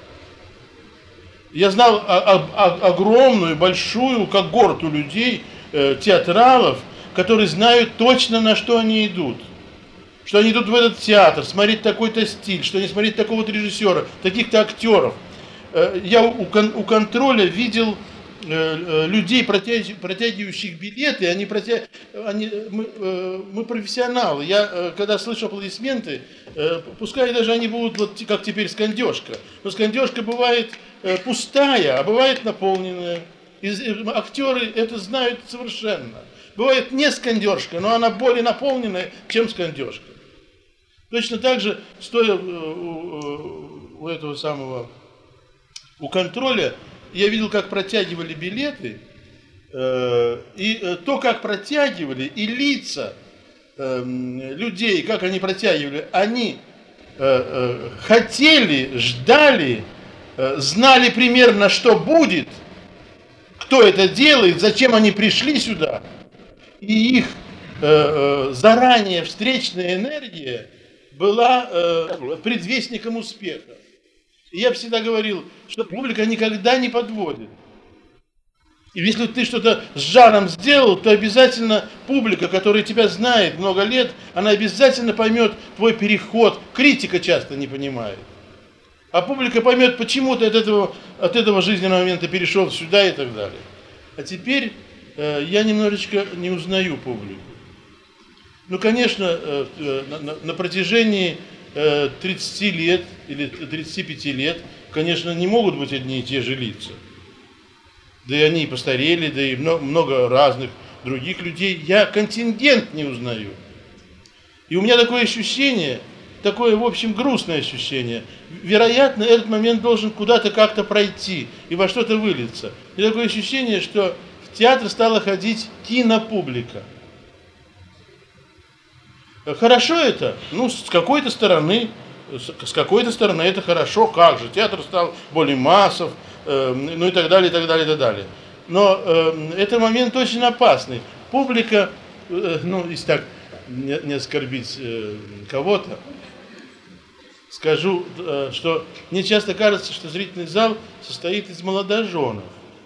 Speaker 3: Я знал огромную, большую когорту людей, театралов, которые знают точно, на что они идут. Что они идут в этот театр, смотреть такой-то стиль, что они смотреть такого-то режиссера, таких-то актеров. Я у, кон, у контроля видел э, людей, протяг, протягивающих билеты, они протя... они, мы, э, мы профессионалы. Я, э, когда слышу аплодисменты, э, пускай даже они будут, вот, как теперь, скандежка. Но скандежка бывает э, пустая, а бывает наполненная. И, э, актеры это знают совершенно. Бывает не скандежка, но она более наполненная, чем скандежка. Точно так же, стоя у, у этого самого, у контроля, я видел, как протягивали билеты, э, и то, как протягивали, и лица э, людей, как они протягивали, они э, э, хотели, ждали, э, знали примерно, что будет, кто это делает, зачем они пришли сюда. И их э, э, заранее встречная энергия была э, предвестником успеха. И я всегда говорил, что публика никогда не подводит. И если ты что-то с жаром сделал, то обязательно публика, которая тебя знает много лет, она обязательно поймет твой переход. Критика часто не понимает. А публика поймет, почему ты от этого, от этого жизненного момента перешел сюда и так далее. А теперь э, я немножечко не узнаю публику. Ну, конечно, э, э, на, на протяжении э, тридцати лет или тридцати пяти лет, конечно, не могут быть одни и те же лица. Да и они и постарели, да и много, много разных других людей. Я контингент не узнаю. И у меня такое ощущение, такое, в общем, грустное ощущение. Вероятно, этот момент должен куда-то как-то пройти и во что-то вылиться. И такое ощущение, что в театр стала ходить кинопублика. Хорошо это? Ну, с какой-то стороны, с какой-то стороны это хорошо. Как же? Театр стал более массов, э, ну и так далее, и так далее, и так далее. Но э, это момент очень опасный. Публика, э, ну, если так не, не оскорбить э, кого-то, скажу, э, что мне часто кажется, что зрительный зал состоит из молодоженов,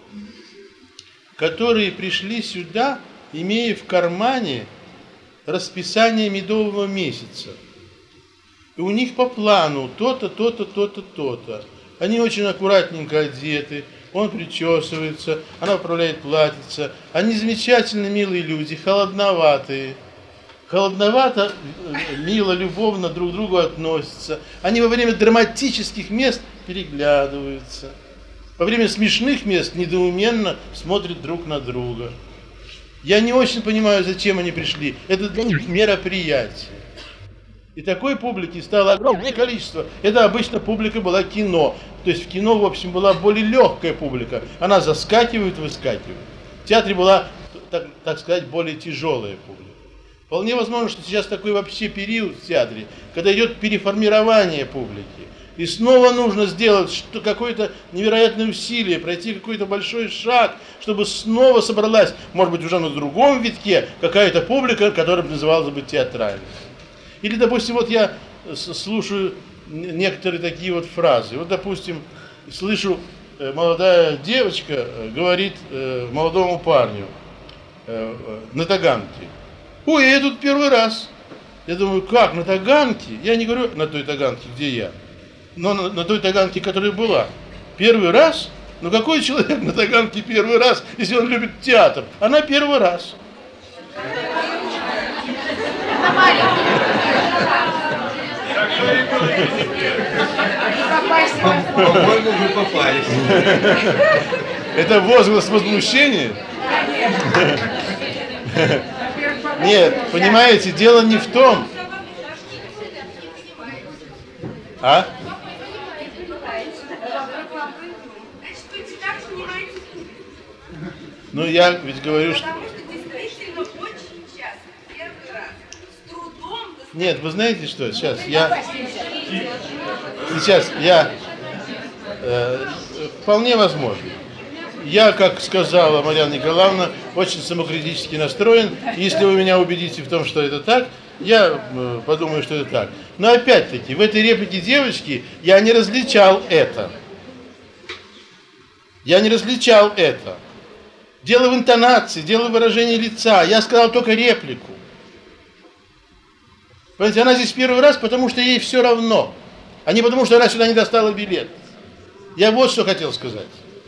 Speaker 3: которые пришли сюда, имея в кармане расписание медового месяца. И у них по плану то-то, то-то, то-то, то-то. Они очень аккуратненько одеты, он причесывается, она управляет платьице. Они замечательные, милые люди, холодноватые. Холодновато, мило, любовно друг к другу относятся. Они во время драматических мест переглядываются. Во время смешных мест недоуменно смотрят друг на друга. Я не очень понимаю, зачем они пришли. Это для них мероприятие. И такой публики стало огромное количество. Это обычно публика была кино. То есть в кино, в общем, была более легкая публика. Она заскакивает, выскакивает. В театре была, так, так сказать, более тяжелая публика. Вполне возможно, что сейчас такой вообще период в театре, когда идет переформирование публики. И снова нужно сделать какое-то невероятное усилие, пройти какой-то большой шаг, чтобы снова собралась, может быть, уже на другом витке, какая-то публика, которая бы называлась бы театральной. Или, допустим, вот я слушаю некоторые такие вот фразы. Вот, допустим, слышу, молодая девочка говорит молодому парню на таганке: ой, я тут первый раз. Я думаю, как, на таганке? Я не говорю на той таганке, где я, но на, на той таганке, которая была. Первый раз? Ну какой человек на таганке первый раз, если он любит театр? Она первый раз.
Speaker 1: По-моему, вы попались.
Speaker 3: Это возглас возмущения? Нет, понимаете, дело не в том. А? Ну я ведь говорю, что... Нет, вы знаете что? Сейчас я... Сейчас я... Э, вполне возможно. Я, как сказала Марьяна Николаевна, очень самокритически настроен. Если вы меня убедите в том, что это так, я э, подумаю, что это так. Но опять-таки, в этой реплике девочки я не различал это. Я не различал это. Дело в интонации, дело в выражении лица. Я сказал только реплику. Понимаете, она здесь первый раз, потому что ей все равно, а не потому, что она сюда не достала билет. Я вот что хотел сказать.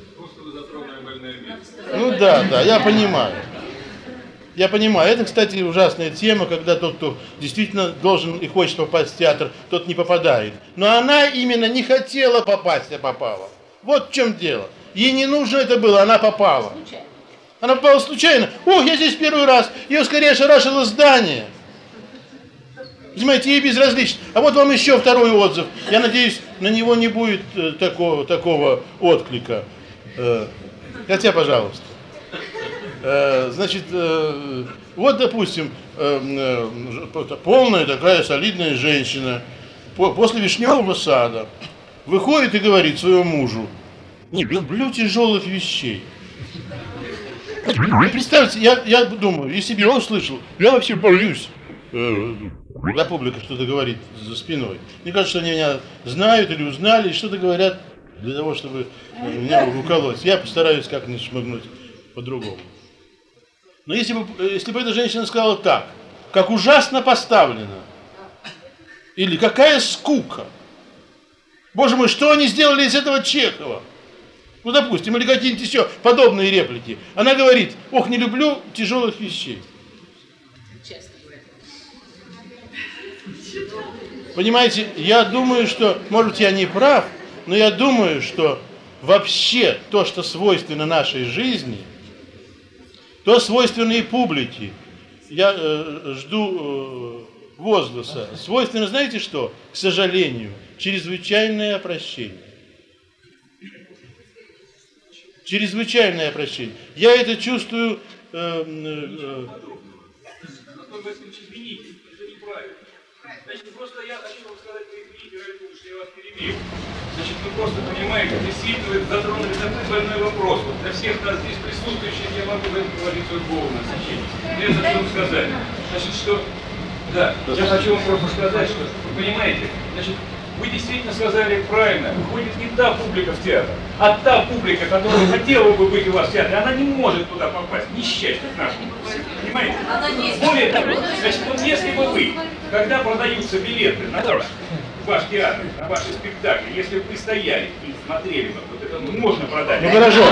Speaker 3: Ну да, да, я понимаю. Я понимаю. Это, кстати, ужасная тема, когда тот, кто действительно должен и хочет попасть в театр, тот не попадает. Но она именно не хотела попасть, а попала. Вот в чем дело. Ей не нужно это было, она попала. Она попала случайно. Ох, я здесь первый раз. Ее скорее ошарашило здание. Понимаете, ей безразлично. А вот вам еще второй отзыв. Я надеюсь, на него не будет э, такого, такого отклика. Э, хотя, пожалуйста. Э, значит, э, вот, допустим, э, э, полная такая солидная женщина по, после вишневого сада выходит и говорит своему мужу: не люблю тяжелых вещей. Вы представьте, я, я думаю, если бы я услышал, я вообще боюсь. Когда публика что-то говорит за спиной. Мне кажется, что они меня знают или узнали, и что-то говорят для того, чтобы меня уколоть. Я постараюсь как-нибудь шмыгнуть по-другому. Но если бы, если бы эта женщина сказала так, как ужасно поставлено, или какая скука, боже мой, что они сделали из этого Чехова? Ну, допустим, или какие-нибудь еще подобные реплики. Она говорит, ох, не люблю тяжелых вещей. Понимаете, я думаю, что, может, я не прав, но я думаю, что вообще то, что свойственно нашей жизни, то свойственно и публике. Я э, жду э, возгласа. Свойственно, знаете что? К сожалению, чрезвычайное прощение. Чрезвычайное прощение. Я это чувствую... Э, э,
Speaker 4: Значит, просто я хочу вам сказать, вы извините, ради того, что я вас перебил. Значит, вы просто понимаете, действительно вы затронули такой больной вопрос. Вот для всех нас здесь присутствующих я могу в этом говорить свое полное значение. Я хочу вам сказать, значит, что... Да, я хочу вам просто сказать, что, вы понимаете, значит, вы действительно сказали правильно, выходит не та публика в театр, а та публика, которая хотела бы быть у вас в театре, она не может туда попасть, несчастье наше. Понимаете? Более того, значит, вот если бы вы, когда продаются билеты на ваш, ваш театр, на ваши спектакли, если бы вы стояли и смотрели бы, вот это можно продать.
Speaker 3: Ну хорошо.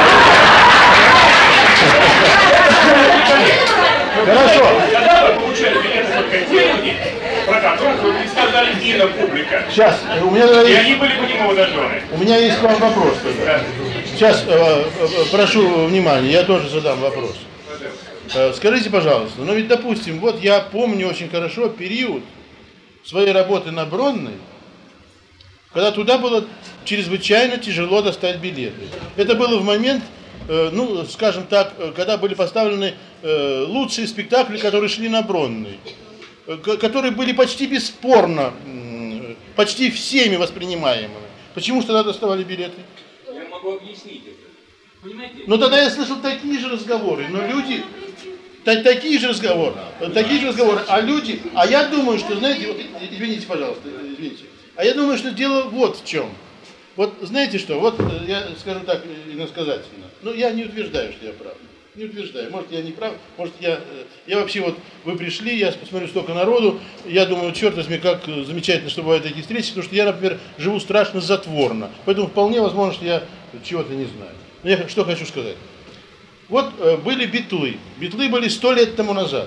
Speaker 3: Хорошо.
Speaker 4: Когда вы получали билеты только те люди, про которых вы сказали кинопублика.
Speaker 3: Сейчас, у меня
Speaker 4: И
Speaker 3: есть,
Speaker 4: они были бы не молодожены.
Speaker 3: у меня есть к вам вопрос. Тогда. Сейчас, э, э, прошу внимания, я тоже задам вопрос. Э, скажите, пожалуйста, ну ведь, допустим, вот я помню очень хорошо период своей работы на Бронной, когда туда было чрезвычайно тяжело достать билеты. Это было в момент, э, ну, скажем так, когда были поставлены э, лучшие спектакли, которые шли на Бронной, э, которые были почти бесспорно, э, почти всеми воспринимаемыми. Почему же тогда доставали билеты?
Speaker 4: Я могу объяснить это. Понимаете?
Speaker 3: Но тогда я слышал такие же разговоры, но люди... Такие же разговоры, такие же разговоры, а люди, а я думаю, что, знаете, вот, извините, пожалуйста, извините, а я думаю, что дело вот в чем. Вот знаете что, вот я скажу так иносказательно, ну я не утверждаю, что я прав, не утверждаю, может я не прав, может я, я вообще вот, вы пришли, я посмотрю столько народу, я думаю, черт возьми, как замечательно, что бывают такие встречи, потому что я, например, живу страшно затворно, поэтому вполне возможно, что я чего-то не знаю. Но я что хочу сказать. Вот э, были Битлы. Битлы были сто лет тому назад.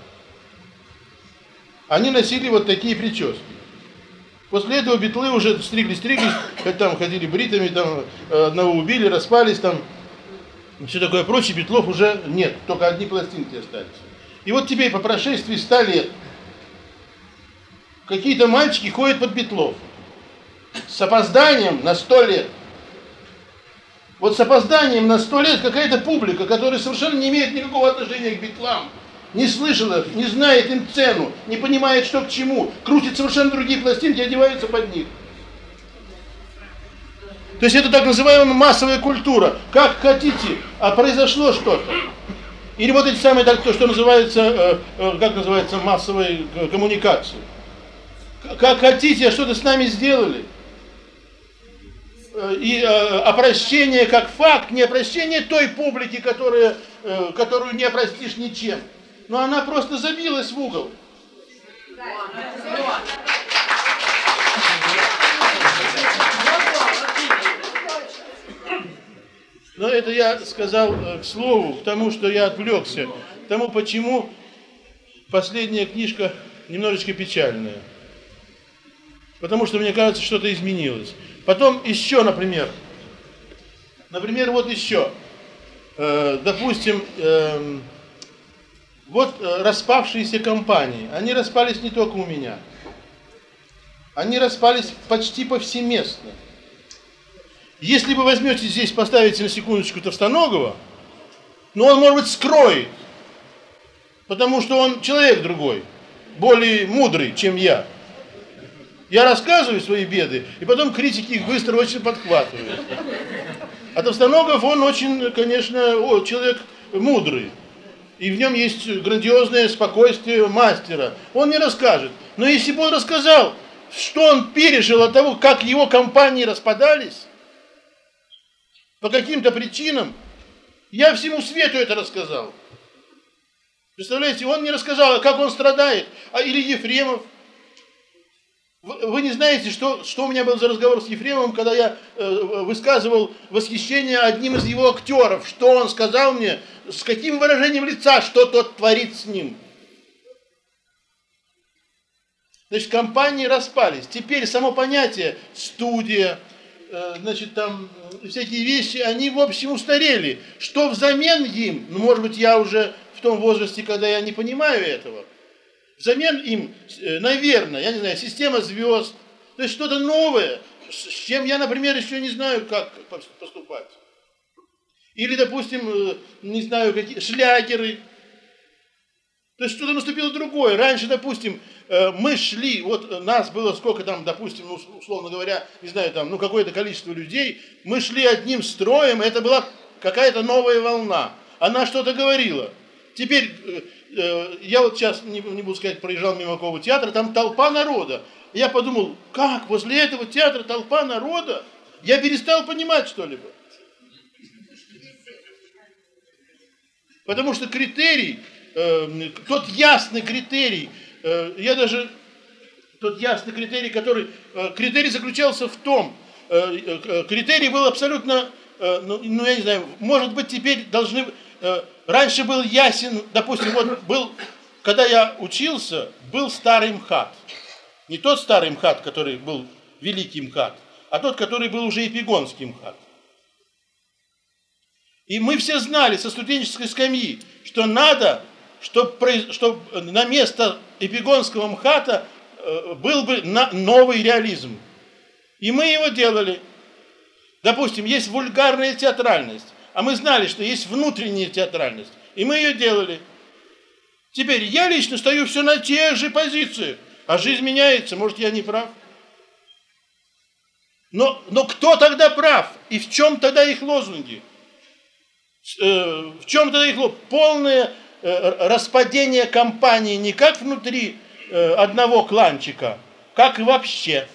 Speaker 3: Они носили вот такие прически. После этого Битлы уже стриглись-стриглись, там ходили бритами, там одного убили, распались, там все такое прочее. Битлов уже нет, только одни пластинки остались. И вот теперь по прошествии ста лет какие-то мальчики ходят под Битлов с опозданием на сто лет. Вот с опозданием на сто лет какая-то публика, которая совершенно не имеет никакого отношения к Битлам, не слышала их, не знает им цену, не понимает, что к чему, крутит совершенно другие пластинки, одеваются под них. То есть это так называемая массовая культура. Как хотите, а произошло что-то. Или вот эти самые, так, то, что называется, э, как называется, массовой коммуникацией. Как хотите, а что-то с нами сделали. И э, опрощение как факт, не опрощение той публики, которая, э, которую не опростишь ничем. Но она просто забилась в угол. Но это я сказал э, к слову, к тому, что я отвлекся, к тому, почему последняя книжка немножечко печальная. Потому что, мне кажется, что-то изменилось. Потом еще, например, например, вот еще, э, допустим, э, вот э, распавшиеся компании, они распались не только у меня, они распались почти повсеместно. Если вы возьмете здесь, поставите на секундочку Товстоногова, ну он, может быть, скроет, потому что он человек другой, более мудрый, чем я. Я рассказываю свои беды, и потом критики их быстро очень подхватывают. А Товстоногов, он очень, конечно, о, человек мудрый. И в нем есть грандиозное спокойствие мастера. Он не расскажет. Но если бы он рассказал, что он пережил от того, как его компании распадались, по каким-то причинам, я всему свету это рассказал. Представляете, он не рассказал, как он страдает. А или Ефремов. Вы, вы не знаете, что, что у меня был за разговор с Ефремовым, когда я э, высказывал восхищение одним из его актеров. Что он сказал мне, с каким выражением лица, что тот творит с ним. Значит, компании распались. Теперь само понятие студия, э, значит, там всякие вещи, они в общем устарели. Что взамен им, ну, может быть, я уже в том возрасте, когда я не понимаю этого, взамен им, наверное, я не знаю, система звезд, то есть что-то новое, с чем я, например, еще не знаю, как поступать. Или, допустим, не знаю, какие шлягеры. То есть что-то наступило другое. Раньше, допустим, мы шли, вот нас было сколько там, допустим, ну, условно говоря, не знаю, там, ну, какое-то количество людей, мы шли одним строем, это была какая-то новая волна. Она что-то говорила. Теперь, э, я вот сейчас, не, не буду сказать, проезжал мимо какого театра, там толпа народа. Я подумал, как возле этого театра толпа народа? Я перестал понимать что-либо. Потому что критерий, э, тот ясный критерий, э, я даже, тот ясный критерий, который, э, критерий заключался в том, э, э, критерий был абсолютно, э, ну, ну я не знаю, может быть теперь должны... Раньше был ясен, допустим, вот был, когда я учился, был старый МХАТ. Не тот старый МХАТ, который был великий МХАТ, а тот, который был уже эпигонский МХАТ. И мы все знали со студенческой скамьи, что надо, чтобы, чтобы на место эпигонского МХАТа был бы новый реализм. И мы его делали. Допустим, есть вульгарная театральность. А мы знали, что есть внутренняя театральность. И мы ее делали. Теперь я лично стою все на тех же позициях. А жизнь меняется. Может, я не прав? Но, но кто тогда прав? И в чем тогда их лозунги? Э, в чем тогда их лозунги? Полное э, распадение компании не как внутри э, одного кланчика, как и вообще.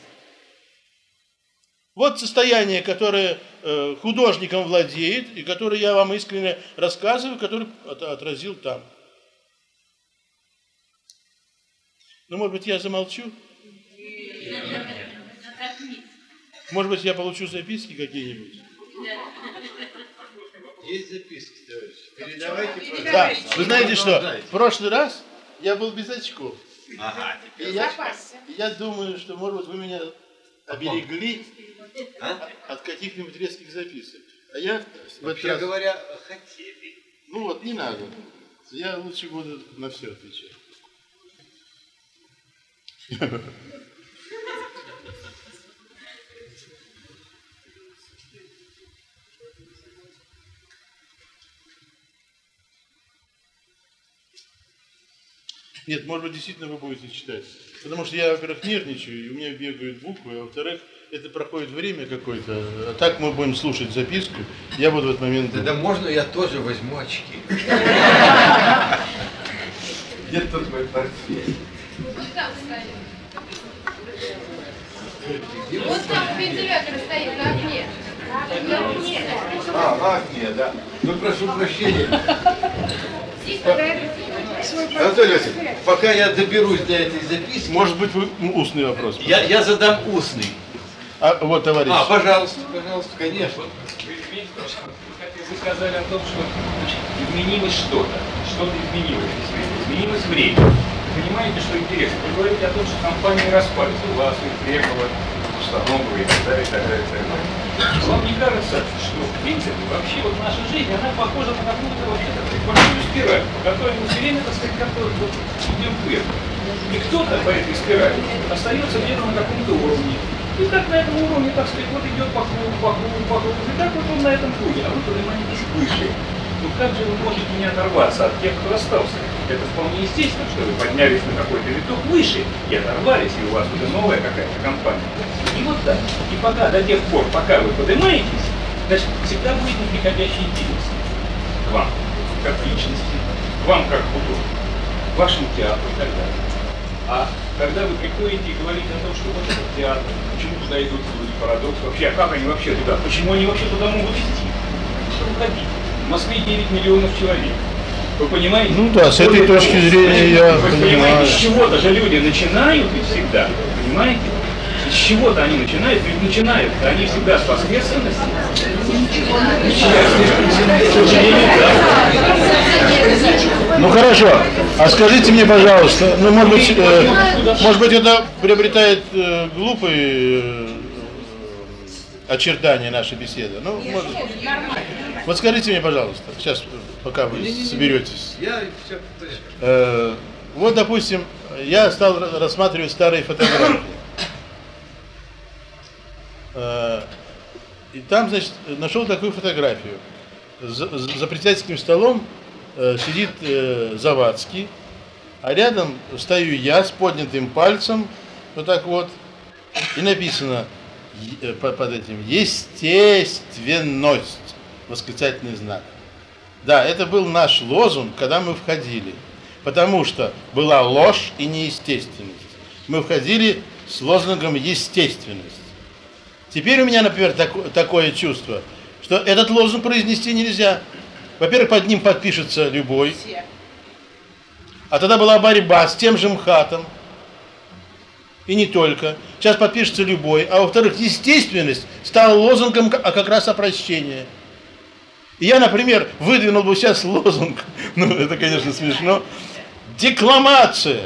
Speaker 3: Вот состояние, которое э, художником владеет, и которое я вам искренне рассказываю, которое от, отразил там. Ну, может быть, я замолчу? Может быть, я получу записки какие-нибудь?
Speaker 1: Есть записки, товарищи. Передавайте, пожалуйста.
Speaker 3: Да, вы знаете что? В прошлый раз я был без очков.
Speaker 1: Ага, теперь
Speaker 3: я, я думаю, что, может быть, вы меня оберегли а? от каких-нибудь резких записок. А я,
Speaker 1: вообще
Speaker 3: раз...
Speaker 1: говоря, хотели.
Speaker 3: Ну вот, не надо. Я лучше буду на все отвечать. Нет, может быть, действительно вы будете читать. Потому что я, во-первых, нервничаю, и у меня бегают буквы, а во-вторых, это проходит время какое-то. А так мы будем слушать записку. Я буду в этот момент...
Speaker 1: Тогда можно я тоже возьму очки? Где тут мой портфель?
Speaker 5: Вот там стоит. Вот там вентилятор стоит на окне.
Speaker 1: А, на окне, да. Ну, прошу прощения. Анатолий Васильевич, пока я доберусь до этой записки...
Speaker 3: Может быть, вы устный вопрос?
Speaker 1: Я, я задам устный.
Speaker 3: А, вот, товарищ.
Speaker 1: А, пожалуйста, пожалуйста, конечно.
Speaker 4: Вы сказали о том, что изменилось что-то. Что-то изменилось. Изменилось время. Понимаете, что интересно? Вы говорите о том, что компании распались. У вас их требовало, установку и так далее, и так далее, и так далее. Вам не кажется, что в принципе вообще вот наша жизнь, она похожа на какую-то вот эту большую спираль, по которой мы все время, так сказать, как-то вот идем вверх. И кто-то по этой спирали остается где-то на каком-то уровне. И так на этом уровне, так сказать, вот идет по кругу, по кругу, по кругу. И так вот он на этом круге, а вы поднимаетесь выше. Ну как же вы можете не оторваться от тех, кто остался? Это вполне естественно, что вы поднялись на какой-то виток выше и оторвались, и у вас уже новая какая-то компания. И вот так. И пока, до тех пор, пока вы поднимаетесь, значит, всегда будет неприходящий интерес к вам. как личности, вам как художнику, вашему театру и так далее. А когда вы приходите и говорите о том, что вот этот театр, почему туда идут люди, парадокс, вообще, а как они вообще туда, почему они вообще туда могут идти? Что выходить? В Москве девять миллионов человек. Вы понимаете?
Speaker 3: Ну да, с этой точки зрения я
Speaker 4: Вы
Speaker 3: понимаю.
Speaker 4: понимаете, с чего-то же люди начинают ведь всегда, понимаете? С чего-то они начинают, ведь начинают, они всегда с посредственности.
Speaker 3: Ну хорошо, а скажите мне, пожалуйста, ну может быть, э, может быть это приобретает э, глупые э, очертания нашей беседы. Ну, может. Вот скажите мне, пожалуйста, сейчас, пока вы соберетесь.
Speaker 1: Я все.
Speaker 3: Э, вот, допустим, я стал рассматривать старые фотографии. Э, и там, значит, нашел такую фотографию. За, за председательским столом э, сидит э, Завадский, а рядом стою я с поднятым пальцем, вот так вот, и написано э, под, под этим «Естественность», восклицательный знак. Да, это был наш лозунг, когда мы входили, потому что была ложь и неестественность. Мы входили с лозунгом «естественность». Теперь у меня, например, так, такое чувство, что этот лозунг произнести нельзя. Во-первых, под ним подпишется любой. А тогда была борьба с тем же МХАТом. И не только. Сейчас подпишется любой. А во-вторых, естественность стала лозунгом, а как раз опрощение. И я, например, выдвинул бы сейчас лозунг, ну это, конечно, смешно, декламация.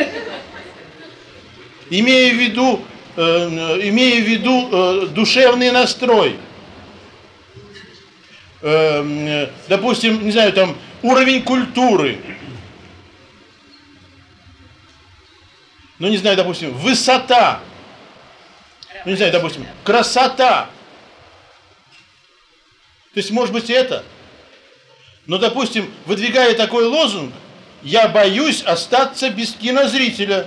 Speaker 3: Имея в виду, э, имея в виду э, душевный настрой. Э, допустим, не знаю, там, уровень культуры. Ну, не знаю, допустим, высота. Ну, не знаю, допустим, красота. То есть, может быть, это. Но, допустим, выдвигая такой лозунг, я боюсь остаться без кинозрителя.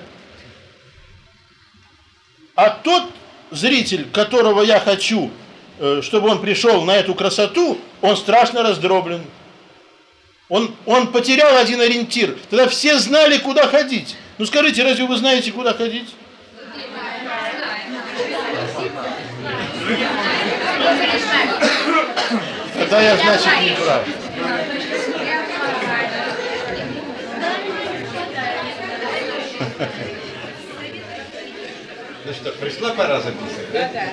Speaker 3: А тот зритель, которого я хочу, чтобы он пришел на эту красоту, он страшно раздроблен. Он, он потерял один ориентир. Тогда все знали, куда ходить. Ну скажите, разве вы знаете, куда ходить? Тогда я, значит, не прав.
Speaker 1: Ну что, пришла пора записывать, да?
Speaker 2: Да.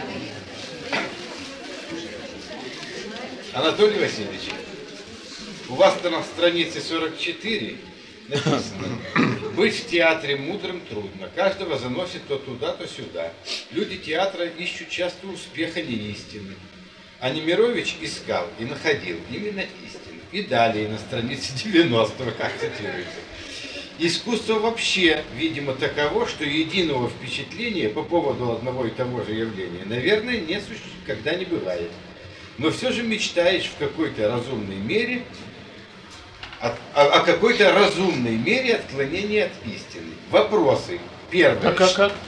Speaker 1: Анатолий Васильевич, у вас-то на странице сорок четыре написано: быть в театре мудрым трудно, каждого заносит то туда, то сюда. Люди театра ищут часто успеха не истины. А Немирович искал и находил именно истину. И далее на странице девяностого, как цитируется: искусство вообще, видимо, таково, что единого впечатления по поводу одного и того же явления, наверное, не суще... когда не бывает. Но все же мечтаешь в какой-то разумной мере, от, о, о какой-то разумной мере отклонения от истины. Вопросы. Первое.
Speaker 3: А как, как?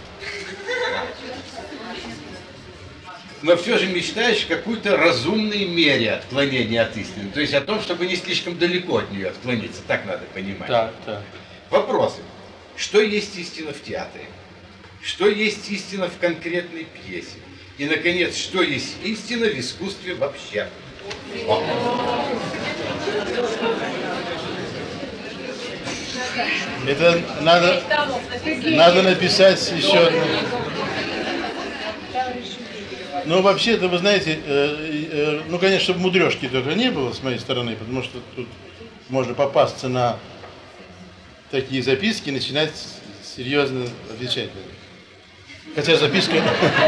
Speaker 1: Но все же мечтаешь в какой-то разумной мере отклонения от истины. То есть о том, чтобы не слишком далеко от нее отклониться. Так надо понимать.
Speaker 3: Так, так.
Speaker 1: Вопросы. Что есть истина в театре? Что есть истина в конкретной пьесе? И, наконец, что есть истина в искусстве вообще? О.
Speaker 3: Это надо, надо написать еще одну. Ну, вообще-то, вы знаете, э, э, ну, конечно, чтобы мудрежки только не было с моей стороны, потому что тут можно попасться на такие записки и начинать серьезно отвечать. Хотя записка...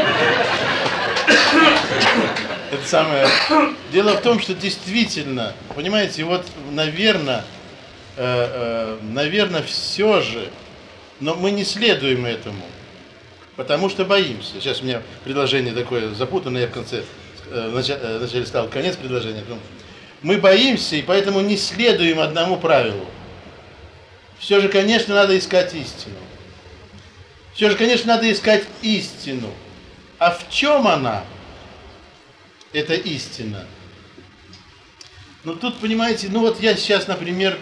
Speaker 3: Это самое... Дело в том, что действительно, понимаете, вот, наверное, э, э, наверное, все же, но мы не следуем этому, потому что боимся. Сейчас у меня предложение такое запутанное, я в конце, э, в начале, э, в начале сказал конец предложения. Мы боимся, и поэтому не следуем одному правилу. Все же, конечно, надо искать истину. Все же, конечно, надо искать истину. А в чем она, эта истина? Но тут, понимаете, ну вот я сейчас, например,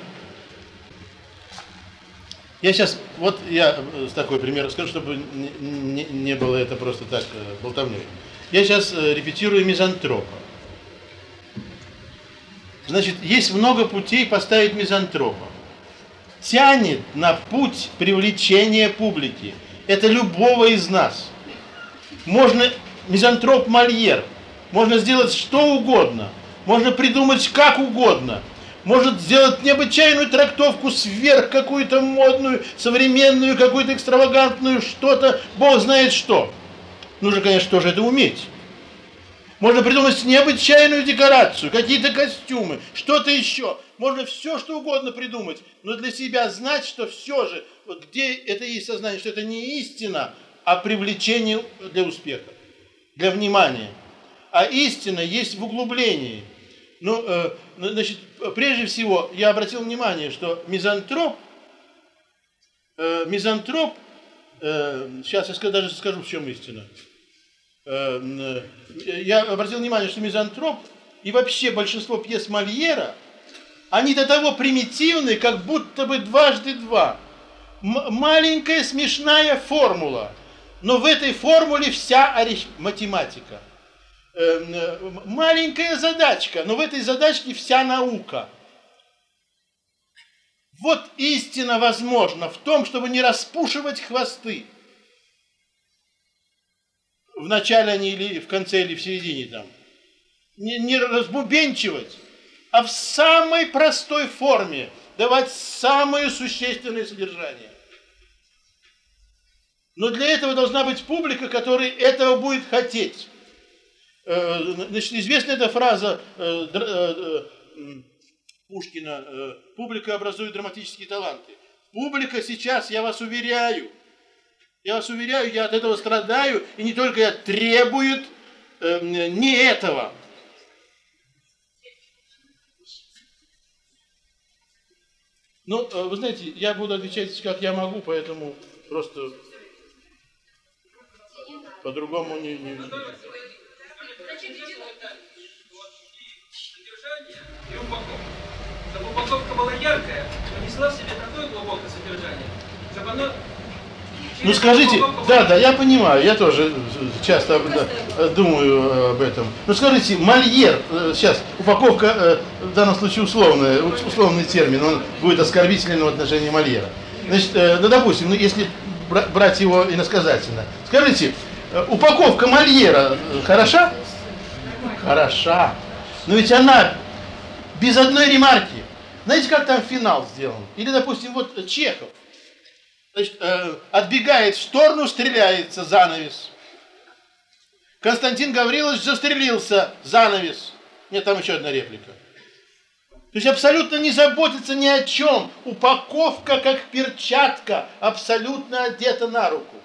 Speaker 3: я сейчас, вот я такой пример скажу, чтобы не, не, не было это просто так болтовней. Я сейчас репетирую мизантропа. Значит, есть много путей поставить мизантропа. Тянет на путь привлечения публики. Это любого из нас. Можно мизантроп Мольер, можно сделать что угодно, можно придумать как угодно, может сделать необычайную трактовку сверх какую-то модную, современную, какую-то экстравагантную, что-то, бог знает что. Нужно, конечно, тоже это уметь. Можно придумать необычайную декорацию, какие-то костюмы, что-то еще. Можно все, что угодно придумать, но для себя знать, что все же, вот где это есть сознание, что это не истина, а привлечение для успеха, для внимания. А истина есть в углублении. Ну, э, значит, прежде всего, я обратил внимание, что мизантроп, э, мизантроп, э, сейчас я даже скажу, в чем истина. Э, э, я обратил внимание, что мизантроп и вообще большинство пьес Мольера, они до того примитивны, как будто бы дважды два. М- маленькая смешная формула, но в этой формуле вся ариф- математика. Маленькая задачка, но в этой задачке вся наука. Вот истина возможна в том, чтобы не распушивать хвосты. В начале они или в конце, или в середине там. Не, не разбубенчивать, а в самой простой форме давать самое существенное содержание. Но для этого должна быть публика, которая этого будет хотеть. Значит, известна эта фраза э, э, э, Пушкина: э, «Публика образует драматические таланты». Публика сейчас, я вас уверяю, я вас уверяю, я от этого страдаю, и не только я, требует э, не этого. Ну, э, вы знаете, я буду отвечать, как я могу, поэтому просто по-другому не... не...
Speaker 4: И упаковка. Чтобы упаковка была яркая, но несла в себе такое глубокое содержание, чтобы оно...
Speaker 3: Ну скажите, да, да, я понимаю, я тоже часто да, думаю об этом. Ну скажите, Мольер, сейчас, упаковка, в данном случае условная, условный термин, он будет оскорбительным в отношении Мольера. Значит, ну допустим, ну, если брать его иносказательно, скажите, упаковка Мольера хороша? Хороша. Но ведь она без одной ремарки. Знаете, как там финал сделан? Или, допустим, вот Чехов. Значит, э, отбегает в сторону, стреляется, занавес. Константин Гаврилович застрелился, занавес. Нет, там еще одна реплика. То есть абсолютно не заботится ни о чем. Упаковка как перчатка, абсолютно одета на руку.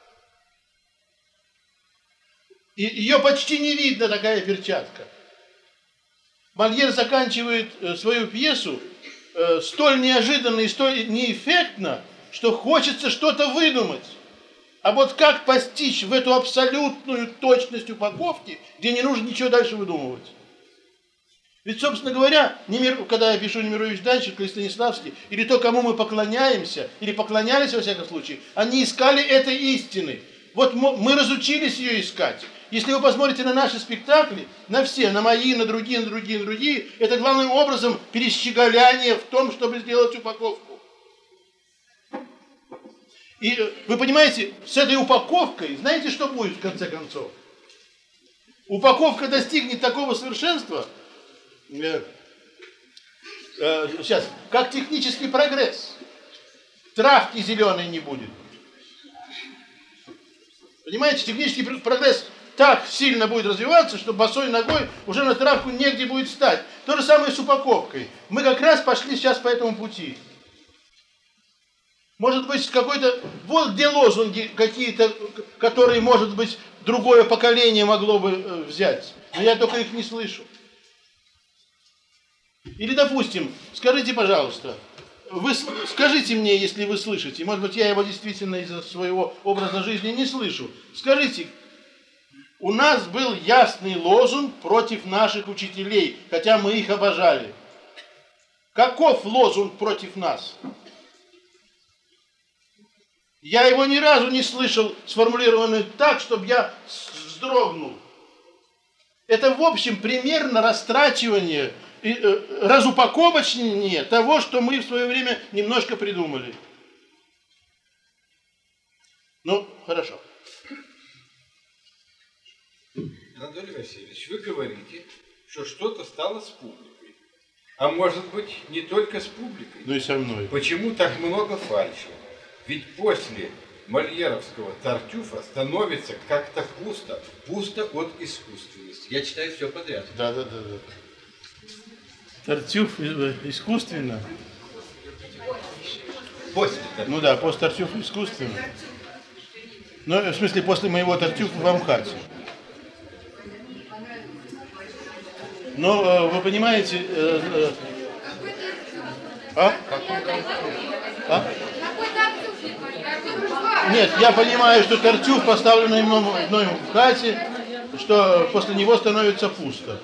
Speaker 3: И ее почти не видно, такая перчатка. Мольер заканчивает свою пьесу э, столь неожиданно и столь неэффектно, что хочется что-то выдумать. А вот как постичь в эту абсолютную точность упаковки, где не нужно ничего дальше выдумывать? Ведь, собственно говоря, Немир... когда я пишу Немирович Данченко или Станиславский, или то, кому мы поклоняемся, или поклонялись, во всяком случае, они искали этой истины. Вот мы разучились ее искать. Если вы посмотрите на наши спектакли, на все, на мои, на другие, на другие, на другие, это главным образом перещеголяние в том, чтобы сделать упаковку. И вы понимаете, с этой упаковкой, знаете, что будет в конце концов? Упаковка достигнет такого совершенства, э, э, сейчас, как технический прогресс. Травки зеленой не будет. Понимаете, технический прогресс так сильно будет развиваться, что босой ногой уже на травку негде будет встать. То же самое с упаковкой. Мы как раз пошли сейчас по этому пути. Может быть, какой-то... Вот где лозунги какие-то, которые, может быть, другое поколение могло бы взять. Но я только их не слышу. Или, допустим, скажите, пожалуйста, вы скажите мне, если вы слышите, может быть, я его действительно из-за своего образа жизни не слышу. Скажите, У нас был ясный лозунг против наших учителей, хотя мы их обожали. Каков лозунг против нас? Я его ни разу не слышал сформулированный так, чтобы я вздрогнул. Это, в общем, примерно растрачивание, разупаковочнее того, что мы в свое время немножко придумали. Ну, хорошо.
Speaker 1: Анатолий Васильевич, вы говорите, что что-то стало с публикой. А может быть, не только с публикой.
Speaker 3: Ну и со мной.
Speaker 1: Почему так много фальши? Ведь после мольеровского Тартюфа становится как-то пусто. Пусто от искусственности. Я читаю все подряд.
Speaker 3: Да, да, да, да. Тартюф искусственно.
Speaker 1: После Тартюфа.
Speaker 3: Ну да, после Тартюфа искусственно. Ну, в смысле, после моего Тартюфа в Амхате. Но вы понимаете... Э, э, а? А? Нет, я понимаю, что Тартюф, поставленный мной в хате, что после него становится пусто.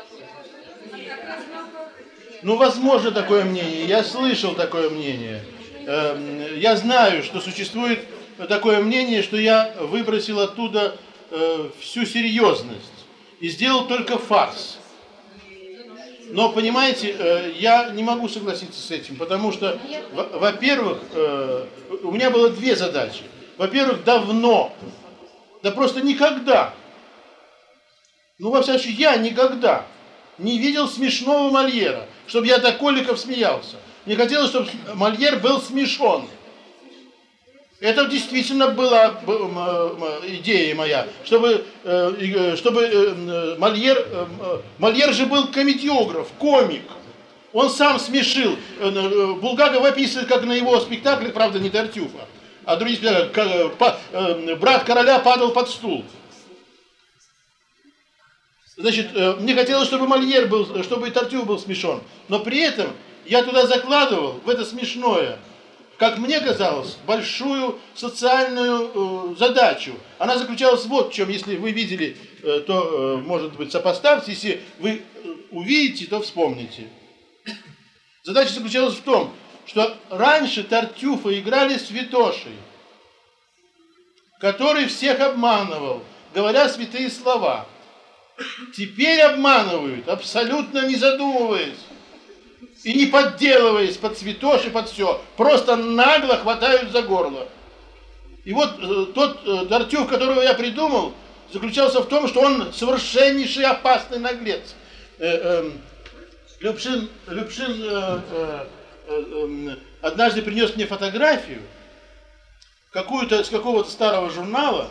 Speaker 3: Ну, возможно такое мнение, я слышал такое мнение. Я знаю, что существует такое мнение, что я выбросил оттуда всю серьезность и сделал только фарс. Но, понимаете, я не могу согласиться с этим, потому что, во-первых, у меня было две задачи. Во-первых, давно, да просто никогда, ну, во всяком случае, я никогда не видел смешного Мольера, чтобы я до коликов смеялся. Мне хотелось, чтобы Мольер был смешон. Это действительно была идея моя, чтобы, чтобы Мольер, Мольер же был комедиограф, комик. Он сам смешил. Булгаков описывает, как на его спектакле, правда, не Тартюфа, а другие спектакли, брат короля падал под стул. Значит, мне хотелось, чтобы Мольер был, чтобы и Тартюф был смешон. Но при этом я туда закладывал, в это смешное, как мне казалось, большую социальную э, задачу. Она заключалась вот в чем. Если вы видели, э, то, э, может быть, сопоставьте. Если вы э, увидите, то вспомните. Задача заключалась в том, что раньше Тартюфа играли святошей, который всех обманывал, говоря святые слова. Теперь обманывают, абсолютно не задумываясь. И не подделываясь под святоши, под все, просто нагло хватают за горло. И вот э, тот э, Тартюф, которого я придумал, заключался в том, что он совершеннейший опасный наглец. Э, э, Любшин, Любшин э, э, э, однажды принес мне фотографию какую-то, с какого-то старого журнала,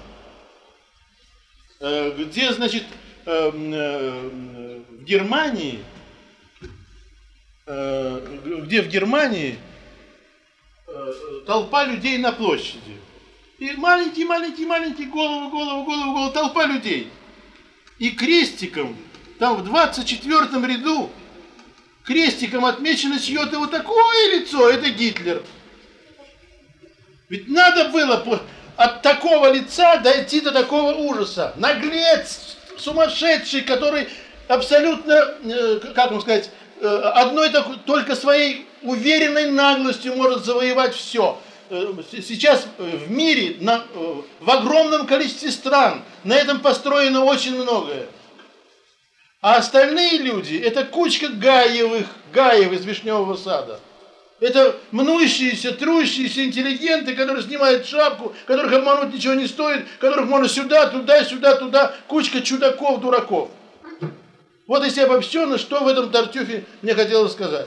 Speaker 3: э, где, значит, э, э, в Германии, где в Германии толпа людей на площади. И маленький, маленький, маленький, голову, голову, голову, голову, толпа людей. И крестиком, там в двадцать четвёртом ряду, крестиком отмечено чье-то вот такое лицо, это Гитлер. Ведь надо было от такого лица дойти до такого ужаса. Наглец, сумасшедший, который абсолютно, как вам сказать, одной только своей уверенной наглостью может завоевать все. Сейчас в мире, на, в огромном количестве стран, на этом построено очень многое. А остальные люди, это кучка гаевых, гаев из Вишневого сада. Это мнущиеся, трущиеся интеллигенты, которые снимают шапку, которых обмануть ничего не стоит, которых можно сюда, туда, сюда, туда, кучка чудаков, дураков. Вот если обобщенно, что в этом Тартюфе мне хотелось сказать.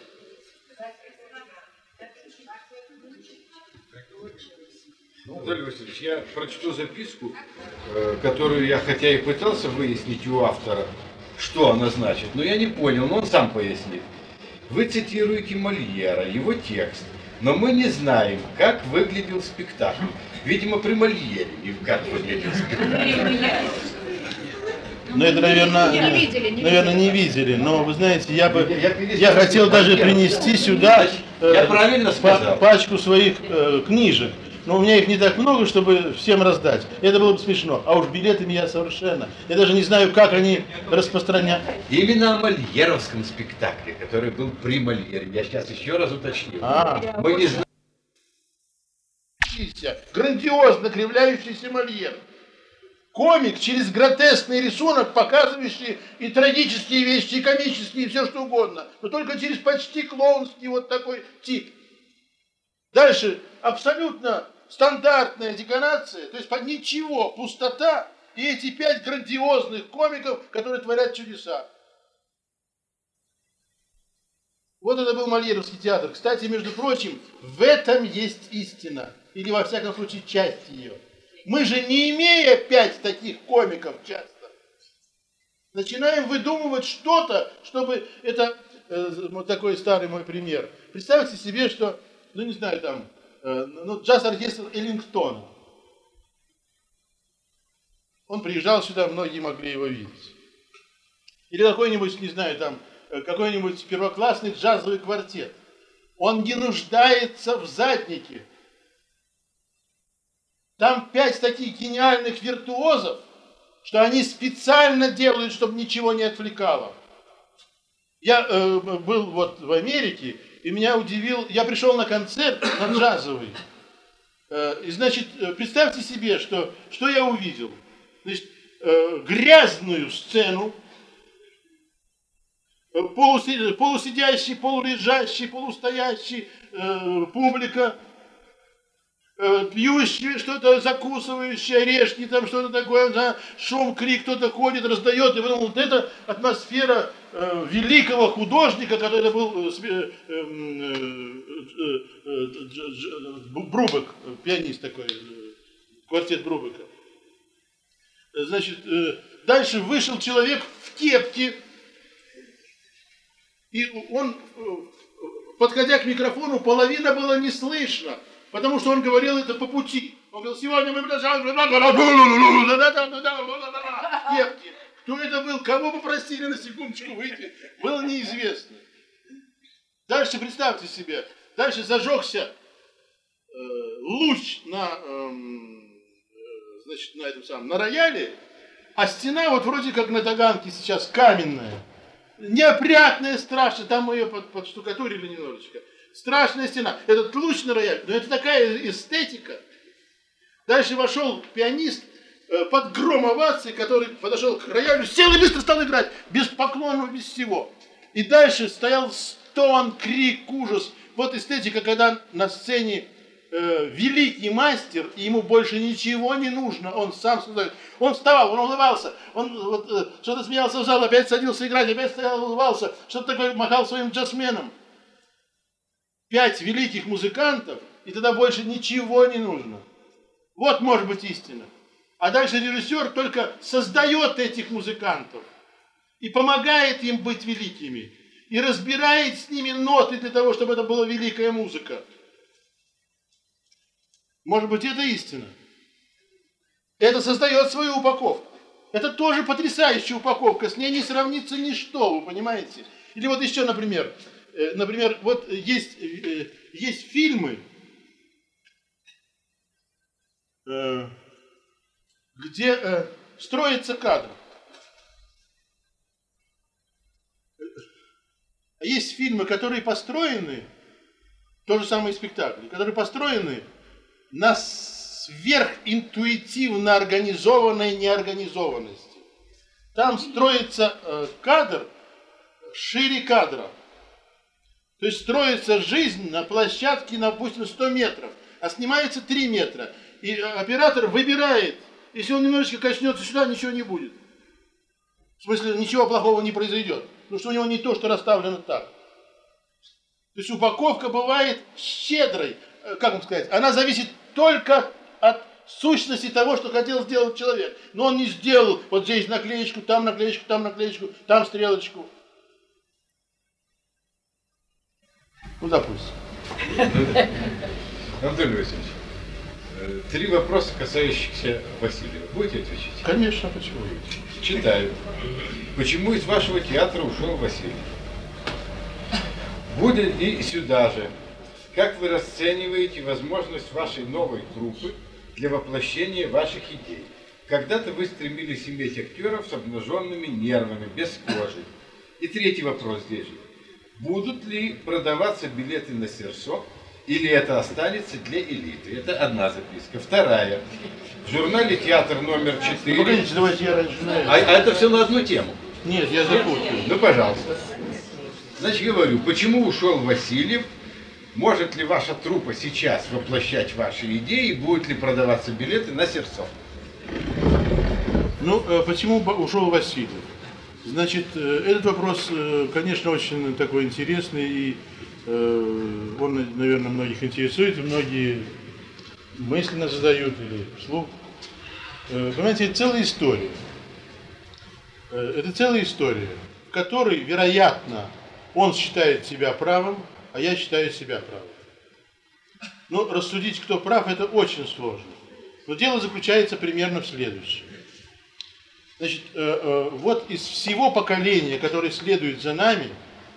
Speaker 1: Анатолий Васильевич, я прочту записку, которую я, хотя и пытался выяснить у автора, что она значит, но я не понял, но он сам пояснит. Вы цитируете Мольера, его текст, но мы не знаем, как выглядел спектакль. Видимо, при Мольере, как выглядел спектакль.
Speaker 3: Ну, это, наверное, не видели, не наверное, видели. не видели, но, вы знаете, я бы, я, я, я хотел даже принести сюда э,
Speaker 1: я правильно сказал.
Speaker 3: пачку своих э, книжек. но у меня их не так много, чтобы всем раздать. Это было бы смешно. А уж билетами я совершенно. Я даже не знаю, как они распространяют.
Speaker 1: Именно о мольеровском спектакле, который был при Мольере. Я сейчас еще раз уточню.
Speaker 3: А.
Speaker 1: Мы не знаем.
Speaker 3: Грандиозно кривляющийся Мольер. Комик через гротескный рисунок, показывающий и трагические вещи, и комические, и все что угодно. Но только через почти клоунский вот такой тип. Дальше абсолютно стандартная декорация, то есть под ничего, пустота, и эти пять грандиозных комиков, которые творят чудеса. Вот это был Мольеровский театр. Кстати, между прочим, в этом есть истина. Или, во всяком случае, часть ее. Мы же, не имея пять таких комиков часто, начинаем выдумывать что-то, чтобы это, э, вот такой старый мой пример. Представьте себе, что, ну не знаю, там, э, ну, джаз-оркестр Эллингтона. Он приезжал сюда, многие могли его видеть. Или какой-нибудь, не знаю, там, какой-нибудь первоклассный джазовый квартет. Он не нуждается в заднике. Там пять таких гениальных виртуозов, что они специально делают, чтобы ничего не отвлекало. Я э, был вот в Америке, и меня удивил, я пришел на концерт, на джазовый. Э, и, значит, представьте себе, что, что я увидел. Значит, э, грязную сцену, полуси, полусидящий, полулежащий, полустоящий, э, публика, пьющие, что-то закусывающие, орешки, там что-то такое, да, шум, крик, кто-то ходит, раздает. И потом вот эта атмосфера э, великого художника, который был э, э, э, э, Брубек, пианист такой, квартет Брубека. Значит, э, дальше вышел человек в кепке, и он, подходя к микрофону, половина было не слышно. Потому что он говорил это по пути. Он говорил, сегодня мы продолжаем... Кепки. Кто это был? Кого попросили на секундочку выйти? Было неизвестно. Дальше представьте себе. Дальше зажегся э, луч на, э, значит, на этом самом, на рояле, а стена вот вроде как на Таганке сейчас каменная. Неопрятная, страшная. Там мы ее под, подштукатурили немножечко. Страшная стена. Этот луч на рояль. Но это такая эстетика. Дальше вошел пианист э, под гром овации, который подошел к роялю, сел и быстро стал играть. Без поклонов, без всего. И дальше стоял стон, крик, ужас. Вот эстетика, когда на сцене э, великий мастер, и ему больше ничего не нужно. Он сам создает. Он вставал, он улыбался. Он вот, э, что-то смеялся в зал, опять садился играть, опять стоял, улыбался. Что-то такое махал своим джазменом. Пять великих музыкантов, и тогда больше ничего не нужно. Вот может быть истина. А дальше режиссер только создает этих музыкантов и помогает им быть великими. И разбирает с ними ноты для того, чтобы это была великая музыка. Может быть, это истина. Это создает свою упаковку. Это тоже потрясающая упаковка. С ней не сравнится ничто, вы понимаете? Или вот еще, например... Например, вот есть, есть фильмы, где строится кадр. Есть фильмы, которые построены, то же самое спектакли, которые построены на сверхинтуитивно организованной неорганизованности. Там строится кадр шире кадра. То есть строится жизнь на площадке, допустим, сто метров, а снимается три метра. И оператор выбирает, если он немножечко качнется сюда, ничего не будет. В смысле, ничего плохого не произойдет. Потому что у него не то, что расставлено так. То есть упаковка бывает щедрой. Как вам сказать? Она зависит только от сущности того, что хотел сделать человек. Но он не сделал вот здесь наклеечку, там наклеечку, там наклеечку, там стрелочку. Ну, допустим.
Speaker 1: Анатолий Васильевич, три вопроса, касающихся Васильева. Будете отвечать?
Speaker 3: Конечно, почему?
Speaker 1: Читаю. Почему из вашего театра ушел Васильев? Будет и сюда же. как вы расцениваете возможность вашей новой труппы для воплощения ваших идей? Когда-то вы стремились иметь актеров с обнаженными нервами, без кожи. И третий вопрос здесь же. Будут ли продаваться билеты на Серсо, или это останется для элиты? Это одна записка. Вторая. В журнале «Театр» номер четыре...
Speaker 3: Ну, погодите, давайте я раньше...
Speaker 1: А, а это все на одну тему?
Speaker 3: Нет, я запутаю.
Speaker 1: Ну, пожалуйста. Значит, говорю, почему ушел Васильев? Может ли ваша труппа сейчас воплощать ваши идеи? Будут ли продаваться билеты на Серсо?
Speaker 3: Ну, почему ушел Васильев? Значит, этот вопрос, конечно, очень такой интересный, и он, наверное, многих интересует, и многие мысленно задают или вслух. Понимаете, это целая история. Это целая история, в которой, вероятно, он считает себя правым, а я считаю себя правым. Но рассудить, кто прав, это очень сложно. Но дело заключается примерно в следующем. Значит, вот из всего поколения, которое следует за нами,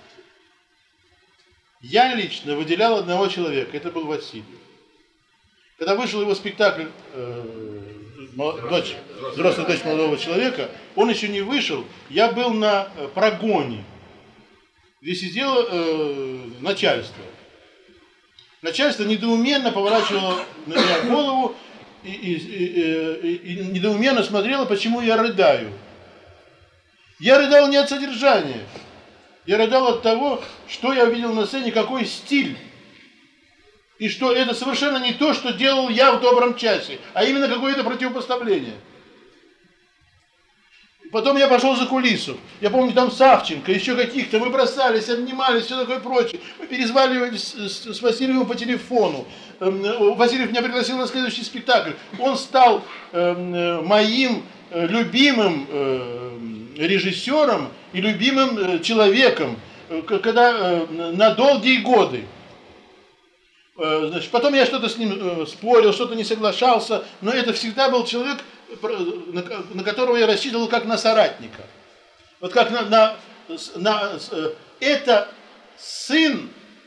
Speaker 3: я лично выделял одного человека, это был Васильев. Когда вышел его спектакль дочь, «Взрослая дочь молодого человека», он еще не вышел, я был на прогоне, где сидело э, начальство. Начальство недоуменно поворачивало на меня голову и, и, и, и, и недоуменно смотрело, почему я рыдаю. Я рыдал не от содержания, я рыдал от того, что я увидел на сцене, какой стиль. И что это совершенно не то, что делал я в добром часе, а именно какое-то противопоставление. Потом я пошел за кулису. Я помню, там Савченко, еще каких-то. Мы бросались, обнимались, все такое прочее. Мы перезванивались с, с Васильевым по телефону. Васильев меня пригласил на следующий спектакль. Он стал э, моим любимым э, режиссером и любимым человеком, когда э, на долгие годы. Значит, потом я что-то с ним спорил, что-то не соглашался, но это всегда был человек, на которого я рассчитывал как на соратника. Вот как на, на, на это сын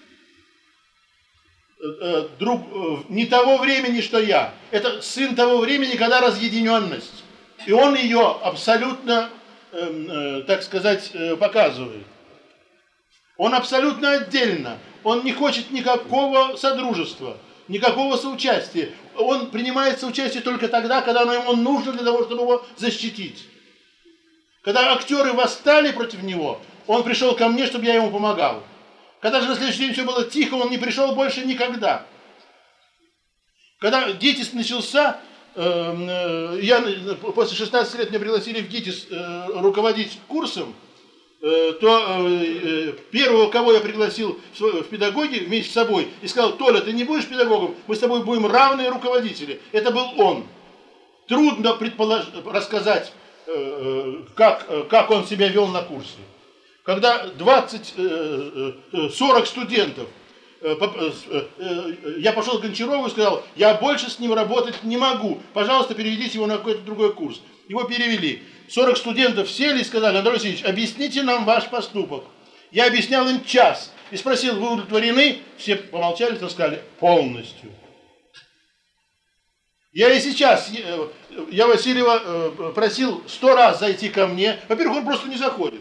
Speaker 3: друг, не того времени, что я. Это сын того времени, когда разъединенность. И он ее абсолютно, так сказать, показывает. Он абсолютно отдельно. Он не хочет никакого содружества, никакого соучастия. Он принимает соучастие только тогда, когда оно ему нужно для того, чтобы его защитить. Когда актеры восстали против него, он пришел ко мне, чтобы я ему помогал. Когда же на следующий день все было тихо, он не пришел больше никогда. Когда ГИТИС начался, э, я, после шестнадцати лет меня пригласили в ГИТИС э, руководить курсом, то э, первого, кого я пригласил в педагоги вместе с собой, и сказал: Толя, ты не будешь педагогом, мы с тобой будем равные руководители. Это был он. Трудно предполож... рассказать, э, как, как он себя вел на курсе. Когда двадцать-сорок студентов, э, э, я пошел к Гончарову и сказал: я больше с ним работать не могу, пожалуйста, переведите его на какой-то другой курс. Его перевели. сорок студентов сели и сказали: Андрей Васильевич, объясните нам ваш поступок. Я объяснял им час и спросил: вы удовлетворены? Все помолчали, то сказали: полностью. Я и сейчас, я Васильева просил сто раз зайти ко мне. Во-первых, он просто не заходит.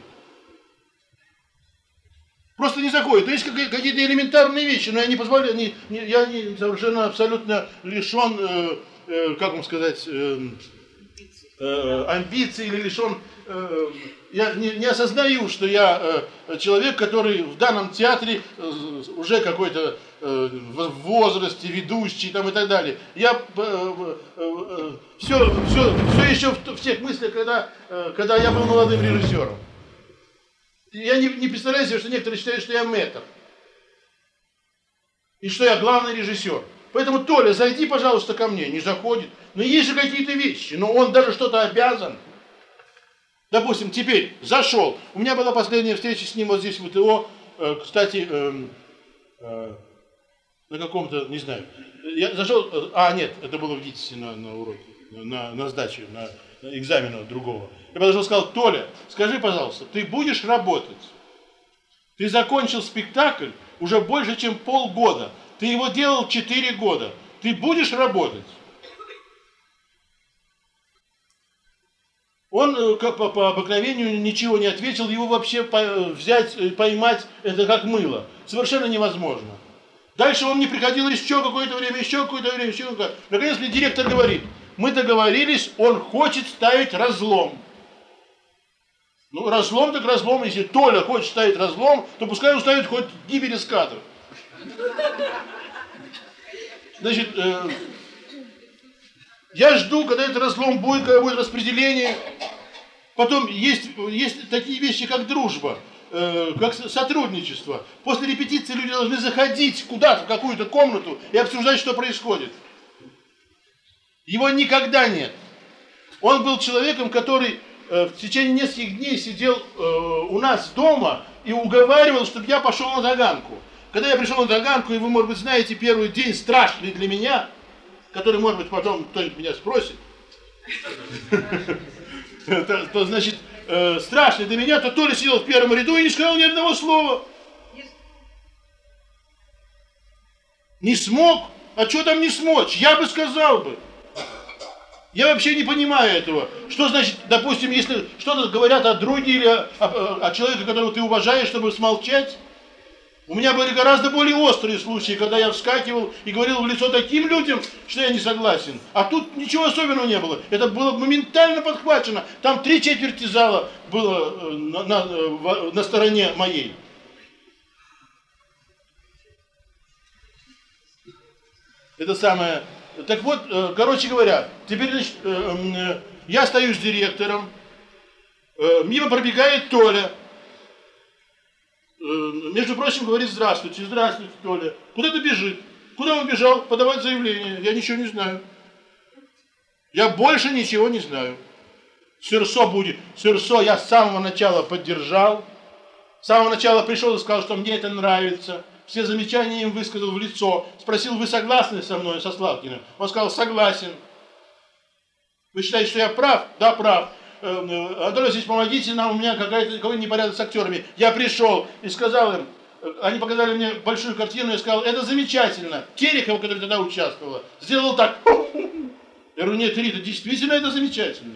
Speaker 3: Просто не заходит. То есть какие-то элементарные вещи, но я не позволяю, не, не, я не, совершенно абсолютно лишен, э, э, как вам сказать, э, э, амбиций или лишен. Э, я не, не осознаю, что я э, человек, который в данном театре э, уже какой-то э, в возрасте, ведущий там, и так далее. Я э, э, все, все, все еще в, в тех мыслях, когда, э, когда я был молодым режиссером. Я не, не представляю себе, что некоторые считают, что я мэтр. И что я главный режиссер. Поэтому, Толя, зайди, пожалуйста, ко мне. Не заходит. Но есть же какие-то вещи. Но он даже что-то обязан. Допустим, теперь зашел. У меня была последняя встреча с ним вот здесь в ВТО. Кстати, э, э, на каком-то, не знаю. Я зашел, а нет, это было в ГИТИСе на, на уроке, на, на сдаче, на, на экзамена другого. Я подошел и сказал: Толя, скажи, пожалуйста, ты будешь работать? Ты закончил спектакль уже больше, чем полгода. Ты Ты его делал четыре года. Ты будешь работать? Он как по, по обыкновению ничего не ответил, его вообще по, взять, поймать, это как мыло. Совершенно невозможно. Дальше он мне приходил еще какое-то время, еще какое-то время, еще какое-то. Наконец мне директор говорит, мы договорились, он хочет ставить разлом. Ну, разлом так разлом, если Толя хочет ставить разлом, то пускай он ставит хоть гибель эскадр. Значит, э, я жду, когда этот разлом будет, когда будет распределение. Потом есть, есть такие вещи, как дружба, э, как сотрудничество. После репетиции люди должны заходить куда-то, в какую-то комнату и обсуждать, что происходит. Его никогда нет. Он был человеком, который э, в течение нескольких дней сидел э, у нас дома и уговаривал, чтобы я пошел на Таганку. Когда я пришел на Таганку, и вы, может быть, знаете, первый день страшный для меня, который, может быть, потом кто-нибудь меня спросит, то, то, значит, э, страшный для меня, то Толя сидел в первом ряду и не сказал ни одного слова. Не смог? А что там не смочь? Я бы сказал бы. Я вообще не понимаю этого. Что значит, допустим, если что-то говорят о друге или о, о, о человеке, которого ты уважаешь, чтобы смолчать? У меня были гораздо более острые случаи, когда я вскакивал и говорил в лицо таким людям, что я не согласен. А тут ничего особенного не было. Это было моментально подхвачено. Там три четверти зала было на, на, на стороне моей. Это самое... Так вот, короче говоря, теперь, значит, я стою с директором, мимо пробегает Толя. Между прочим, говорит, здравствуйте, здравствуйте, Толя. Куда-то бежит. Куда он бежал? Подавать заявление. Я ничего не знаю. Я больше ничего не знаю. Сырсо будет. Сырсо я с самого начала поддержал. С самого начала пришел и сказал, что мне это нравится. Все замечания им высказал в лицо. Спросил, вы согласны со мной, со Славкиным? Он сказал, согласен. Вы считаете, что я прав? Да, прав. Анатолий Васильевич, помогите нам, у меня какой-то какой непорядок с актерами. Я пришел и сказал им, они показали мне большую картину, я сказал, это замечательно. Терехова, которая тогда участвовала, сделал так. Я говорю, нет, Рита, действительно это замечательно.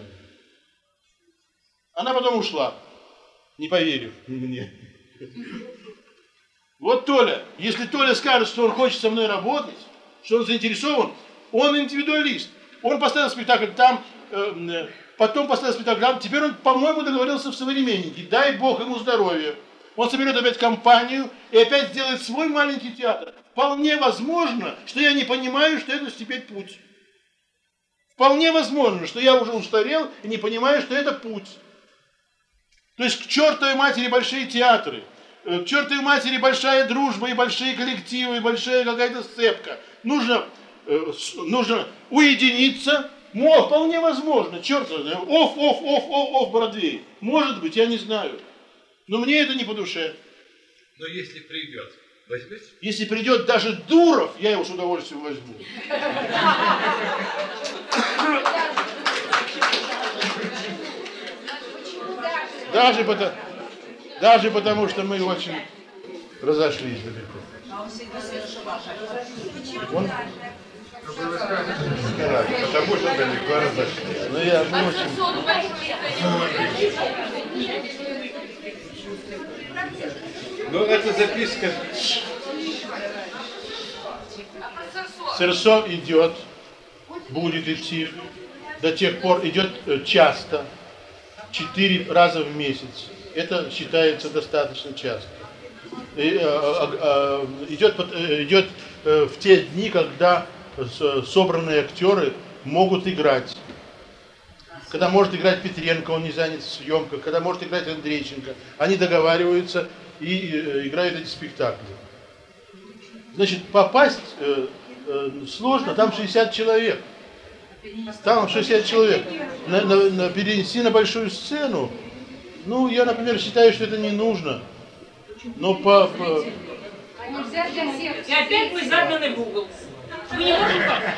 Speaker 3: Она потом ушла, не поверив мне. Вот Толя, если Толя скажет, что он хочет со мной работать, что он заинтересован, он индивидуалист. Он поставил спектакль там, э, потом поставил спектакль там, теперь он, по-моему, договорился в «Современнике». Дай Бог ему здоровья. Он соберет опять компанию и опять сделает свой маленький театр. Вполне возможно, что я не понимаю, что это теперь путь. Вполне возможно, что я уже устарел и не понимаю, что это путь. То есть к чертовой матери большие театры. К чертовой матери большая дружба и большие коллективы, и большая какая-то сцепка. Нужно, э, нужно уединиться. Мо, вполне возможно, черт знает. Оф, оф, оф, оф, оф, Бродвей. Может быть, я не знаю. Но мне это не по душе.
Speaker 1: Но если придет, возьмете?
Speaker 3: Если придет даже Дуров, я его с удовольствием возьму. Даже потому... Даже потому, что мы очень разошлись далеко. Он...
Speaker 1: Потому что далеко разошлись.
Speaker 3: Ну, я, мы очень...
Speaker 1: Ну, это записка.
Speaker 3: Сырсо идет, будет идти, до тех пор идет часто, четыре раза в месяц. Это считается достаточно часто. И, а, а, идет, идет в те дни, когда собранные актеры могут играть. Когда может играть Петренко, он не занят в съемках, когда может играть Андрейченко. Они договариваются и играют эти спектакли. Значит, попасть э, э, сложно, там шестьдесят человек. Там шестьдесят человек. На, на, на, перенести на большую сцену, ну, я, например, считаю, что это не нужно. Но по... по...
Speaker 6: И опять мы загнаны в угол. Вы не можете...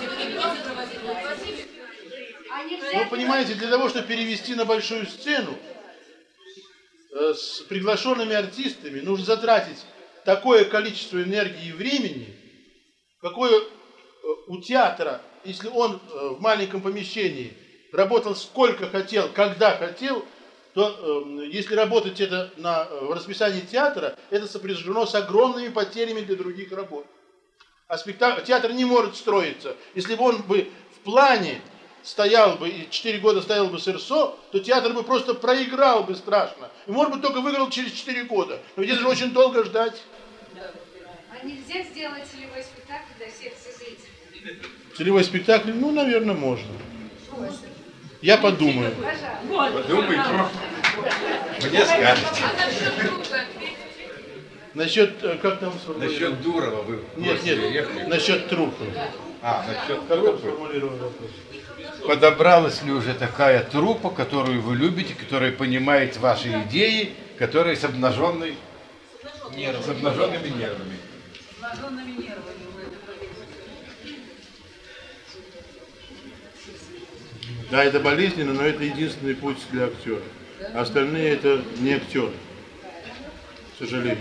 Speaker 3: Вы понимаете, для того, чтобы перевести на большую сцену э, с приглашенными артистами, нужно затратить такое количество энергии и времени, какое у театра, если он в маленьком помещении работал сколько хотел, когда хотел, то э, если работать это на, в расписании театра, это сопряжено с огромными потерями для других работ. А спектакль, театр не может строиться. Если бы он бы в плане стоял бы и четыре года стоял бы СРСО, то театр бы просто проиграл бы страшно. И, может быть, только выиграл через четыре года. Но ведь это же очень долго ждать.
Speaker 5: А нельзя сделать целевой спектакль для всех зрителей?
Speaker 3: Целевой спектакль, ну, наверное, можно. Я подумаю.
Speaker 1: Подумайте. Мне скажете.
Speaker 3: Насчет, как там сформулировать?
Speaker 1: Насчет Дурова вы
Speaker 3: Нет, нет, насчет трупа.
Speaker 1: А, насчет
Speaker 3: Как
Speaker 1: трупы.
Speaker 3: сформулировать вопрос?
Speaker 1: Подобралась ли уже такая труппа, которую вы любите, которая понимает ваши идеи, которая с обнаженной нервами, с обнаженными нервами?
Speaker 3: Да, это болезненно, но это единственный путь для актера. А остальные это не актеры, к сожалению.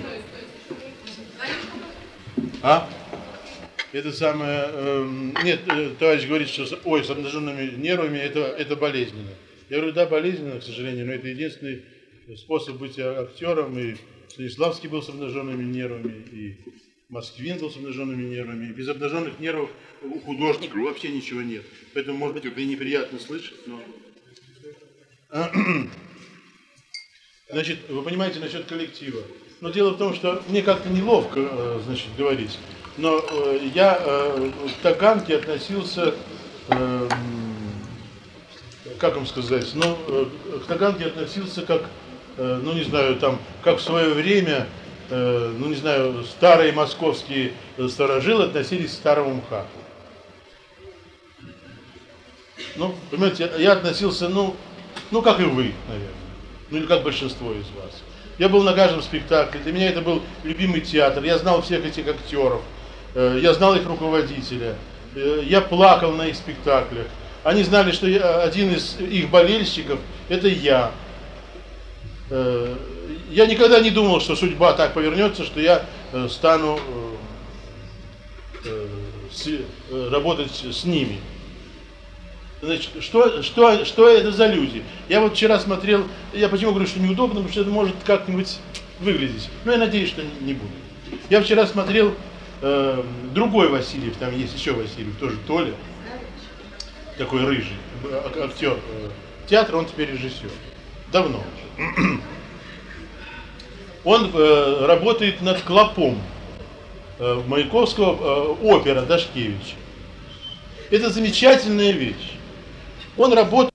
Speaker 3: А? Это самое... Э, нет, э, товарищ говорит, что с, ой, с обнаженными нервами это, это болезненно. Я говорю, да, болезненно, к сожалению, но это единственный способ быть актером. И Станиславский был с обнаженными нервами, и Москвин был с обнаженными нервами. Без обнаженных нервов у художника вообще ничего нет. Поэтому, может быть, это и неприятно слышать, но... Значит, вы понимаете, насчет коллектива. Но дело в том, что мне как-то неловко, значит, говорить. Но я к Таганке относился, как вам сказать, ну, к Таганке относился как, ну, не знаю, там, как в свое время, ну, не знаю, старые московские старожилы относились к старому МХАТу. Ну, понимаете, я относился, ну, ну, как и вы, наверное. Ну, или как большинство из вас. Я был на каждом спектакле, для меня это был любимый театр, я знал всех этих актеров, я знал их руководителя, я плакал на их спектаклях. Они знали, что я, один из их болельщиков – это я. Я никогда не думал, что судьба так повернется, что я стану работать с ними. Значит, что, что, что это за люди? Я вот вчера смотрел, я почему говорю, что неудобно, потому что это может как-нибудь выглядеть. Но я надеюсь, что не, не будет. Я вчера смотрел э, другой Васильев, там есть еще Васильев, тоже Толя, такой рыжий, актер э, театра, он теперь режиссер. Давно уже. Он э, работает над «Клопом» э, Маяковского, э, опера Дашкевича. Это замечательная вещь. Он работает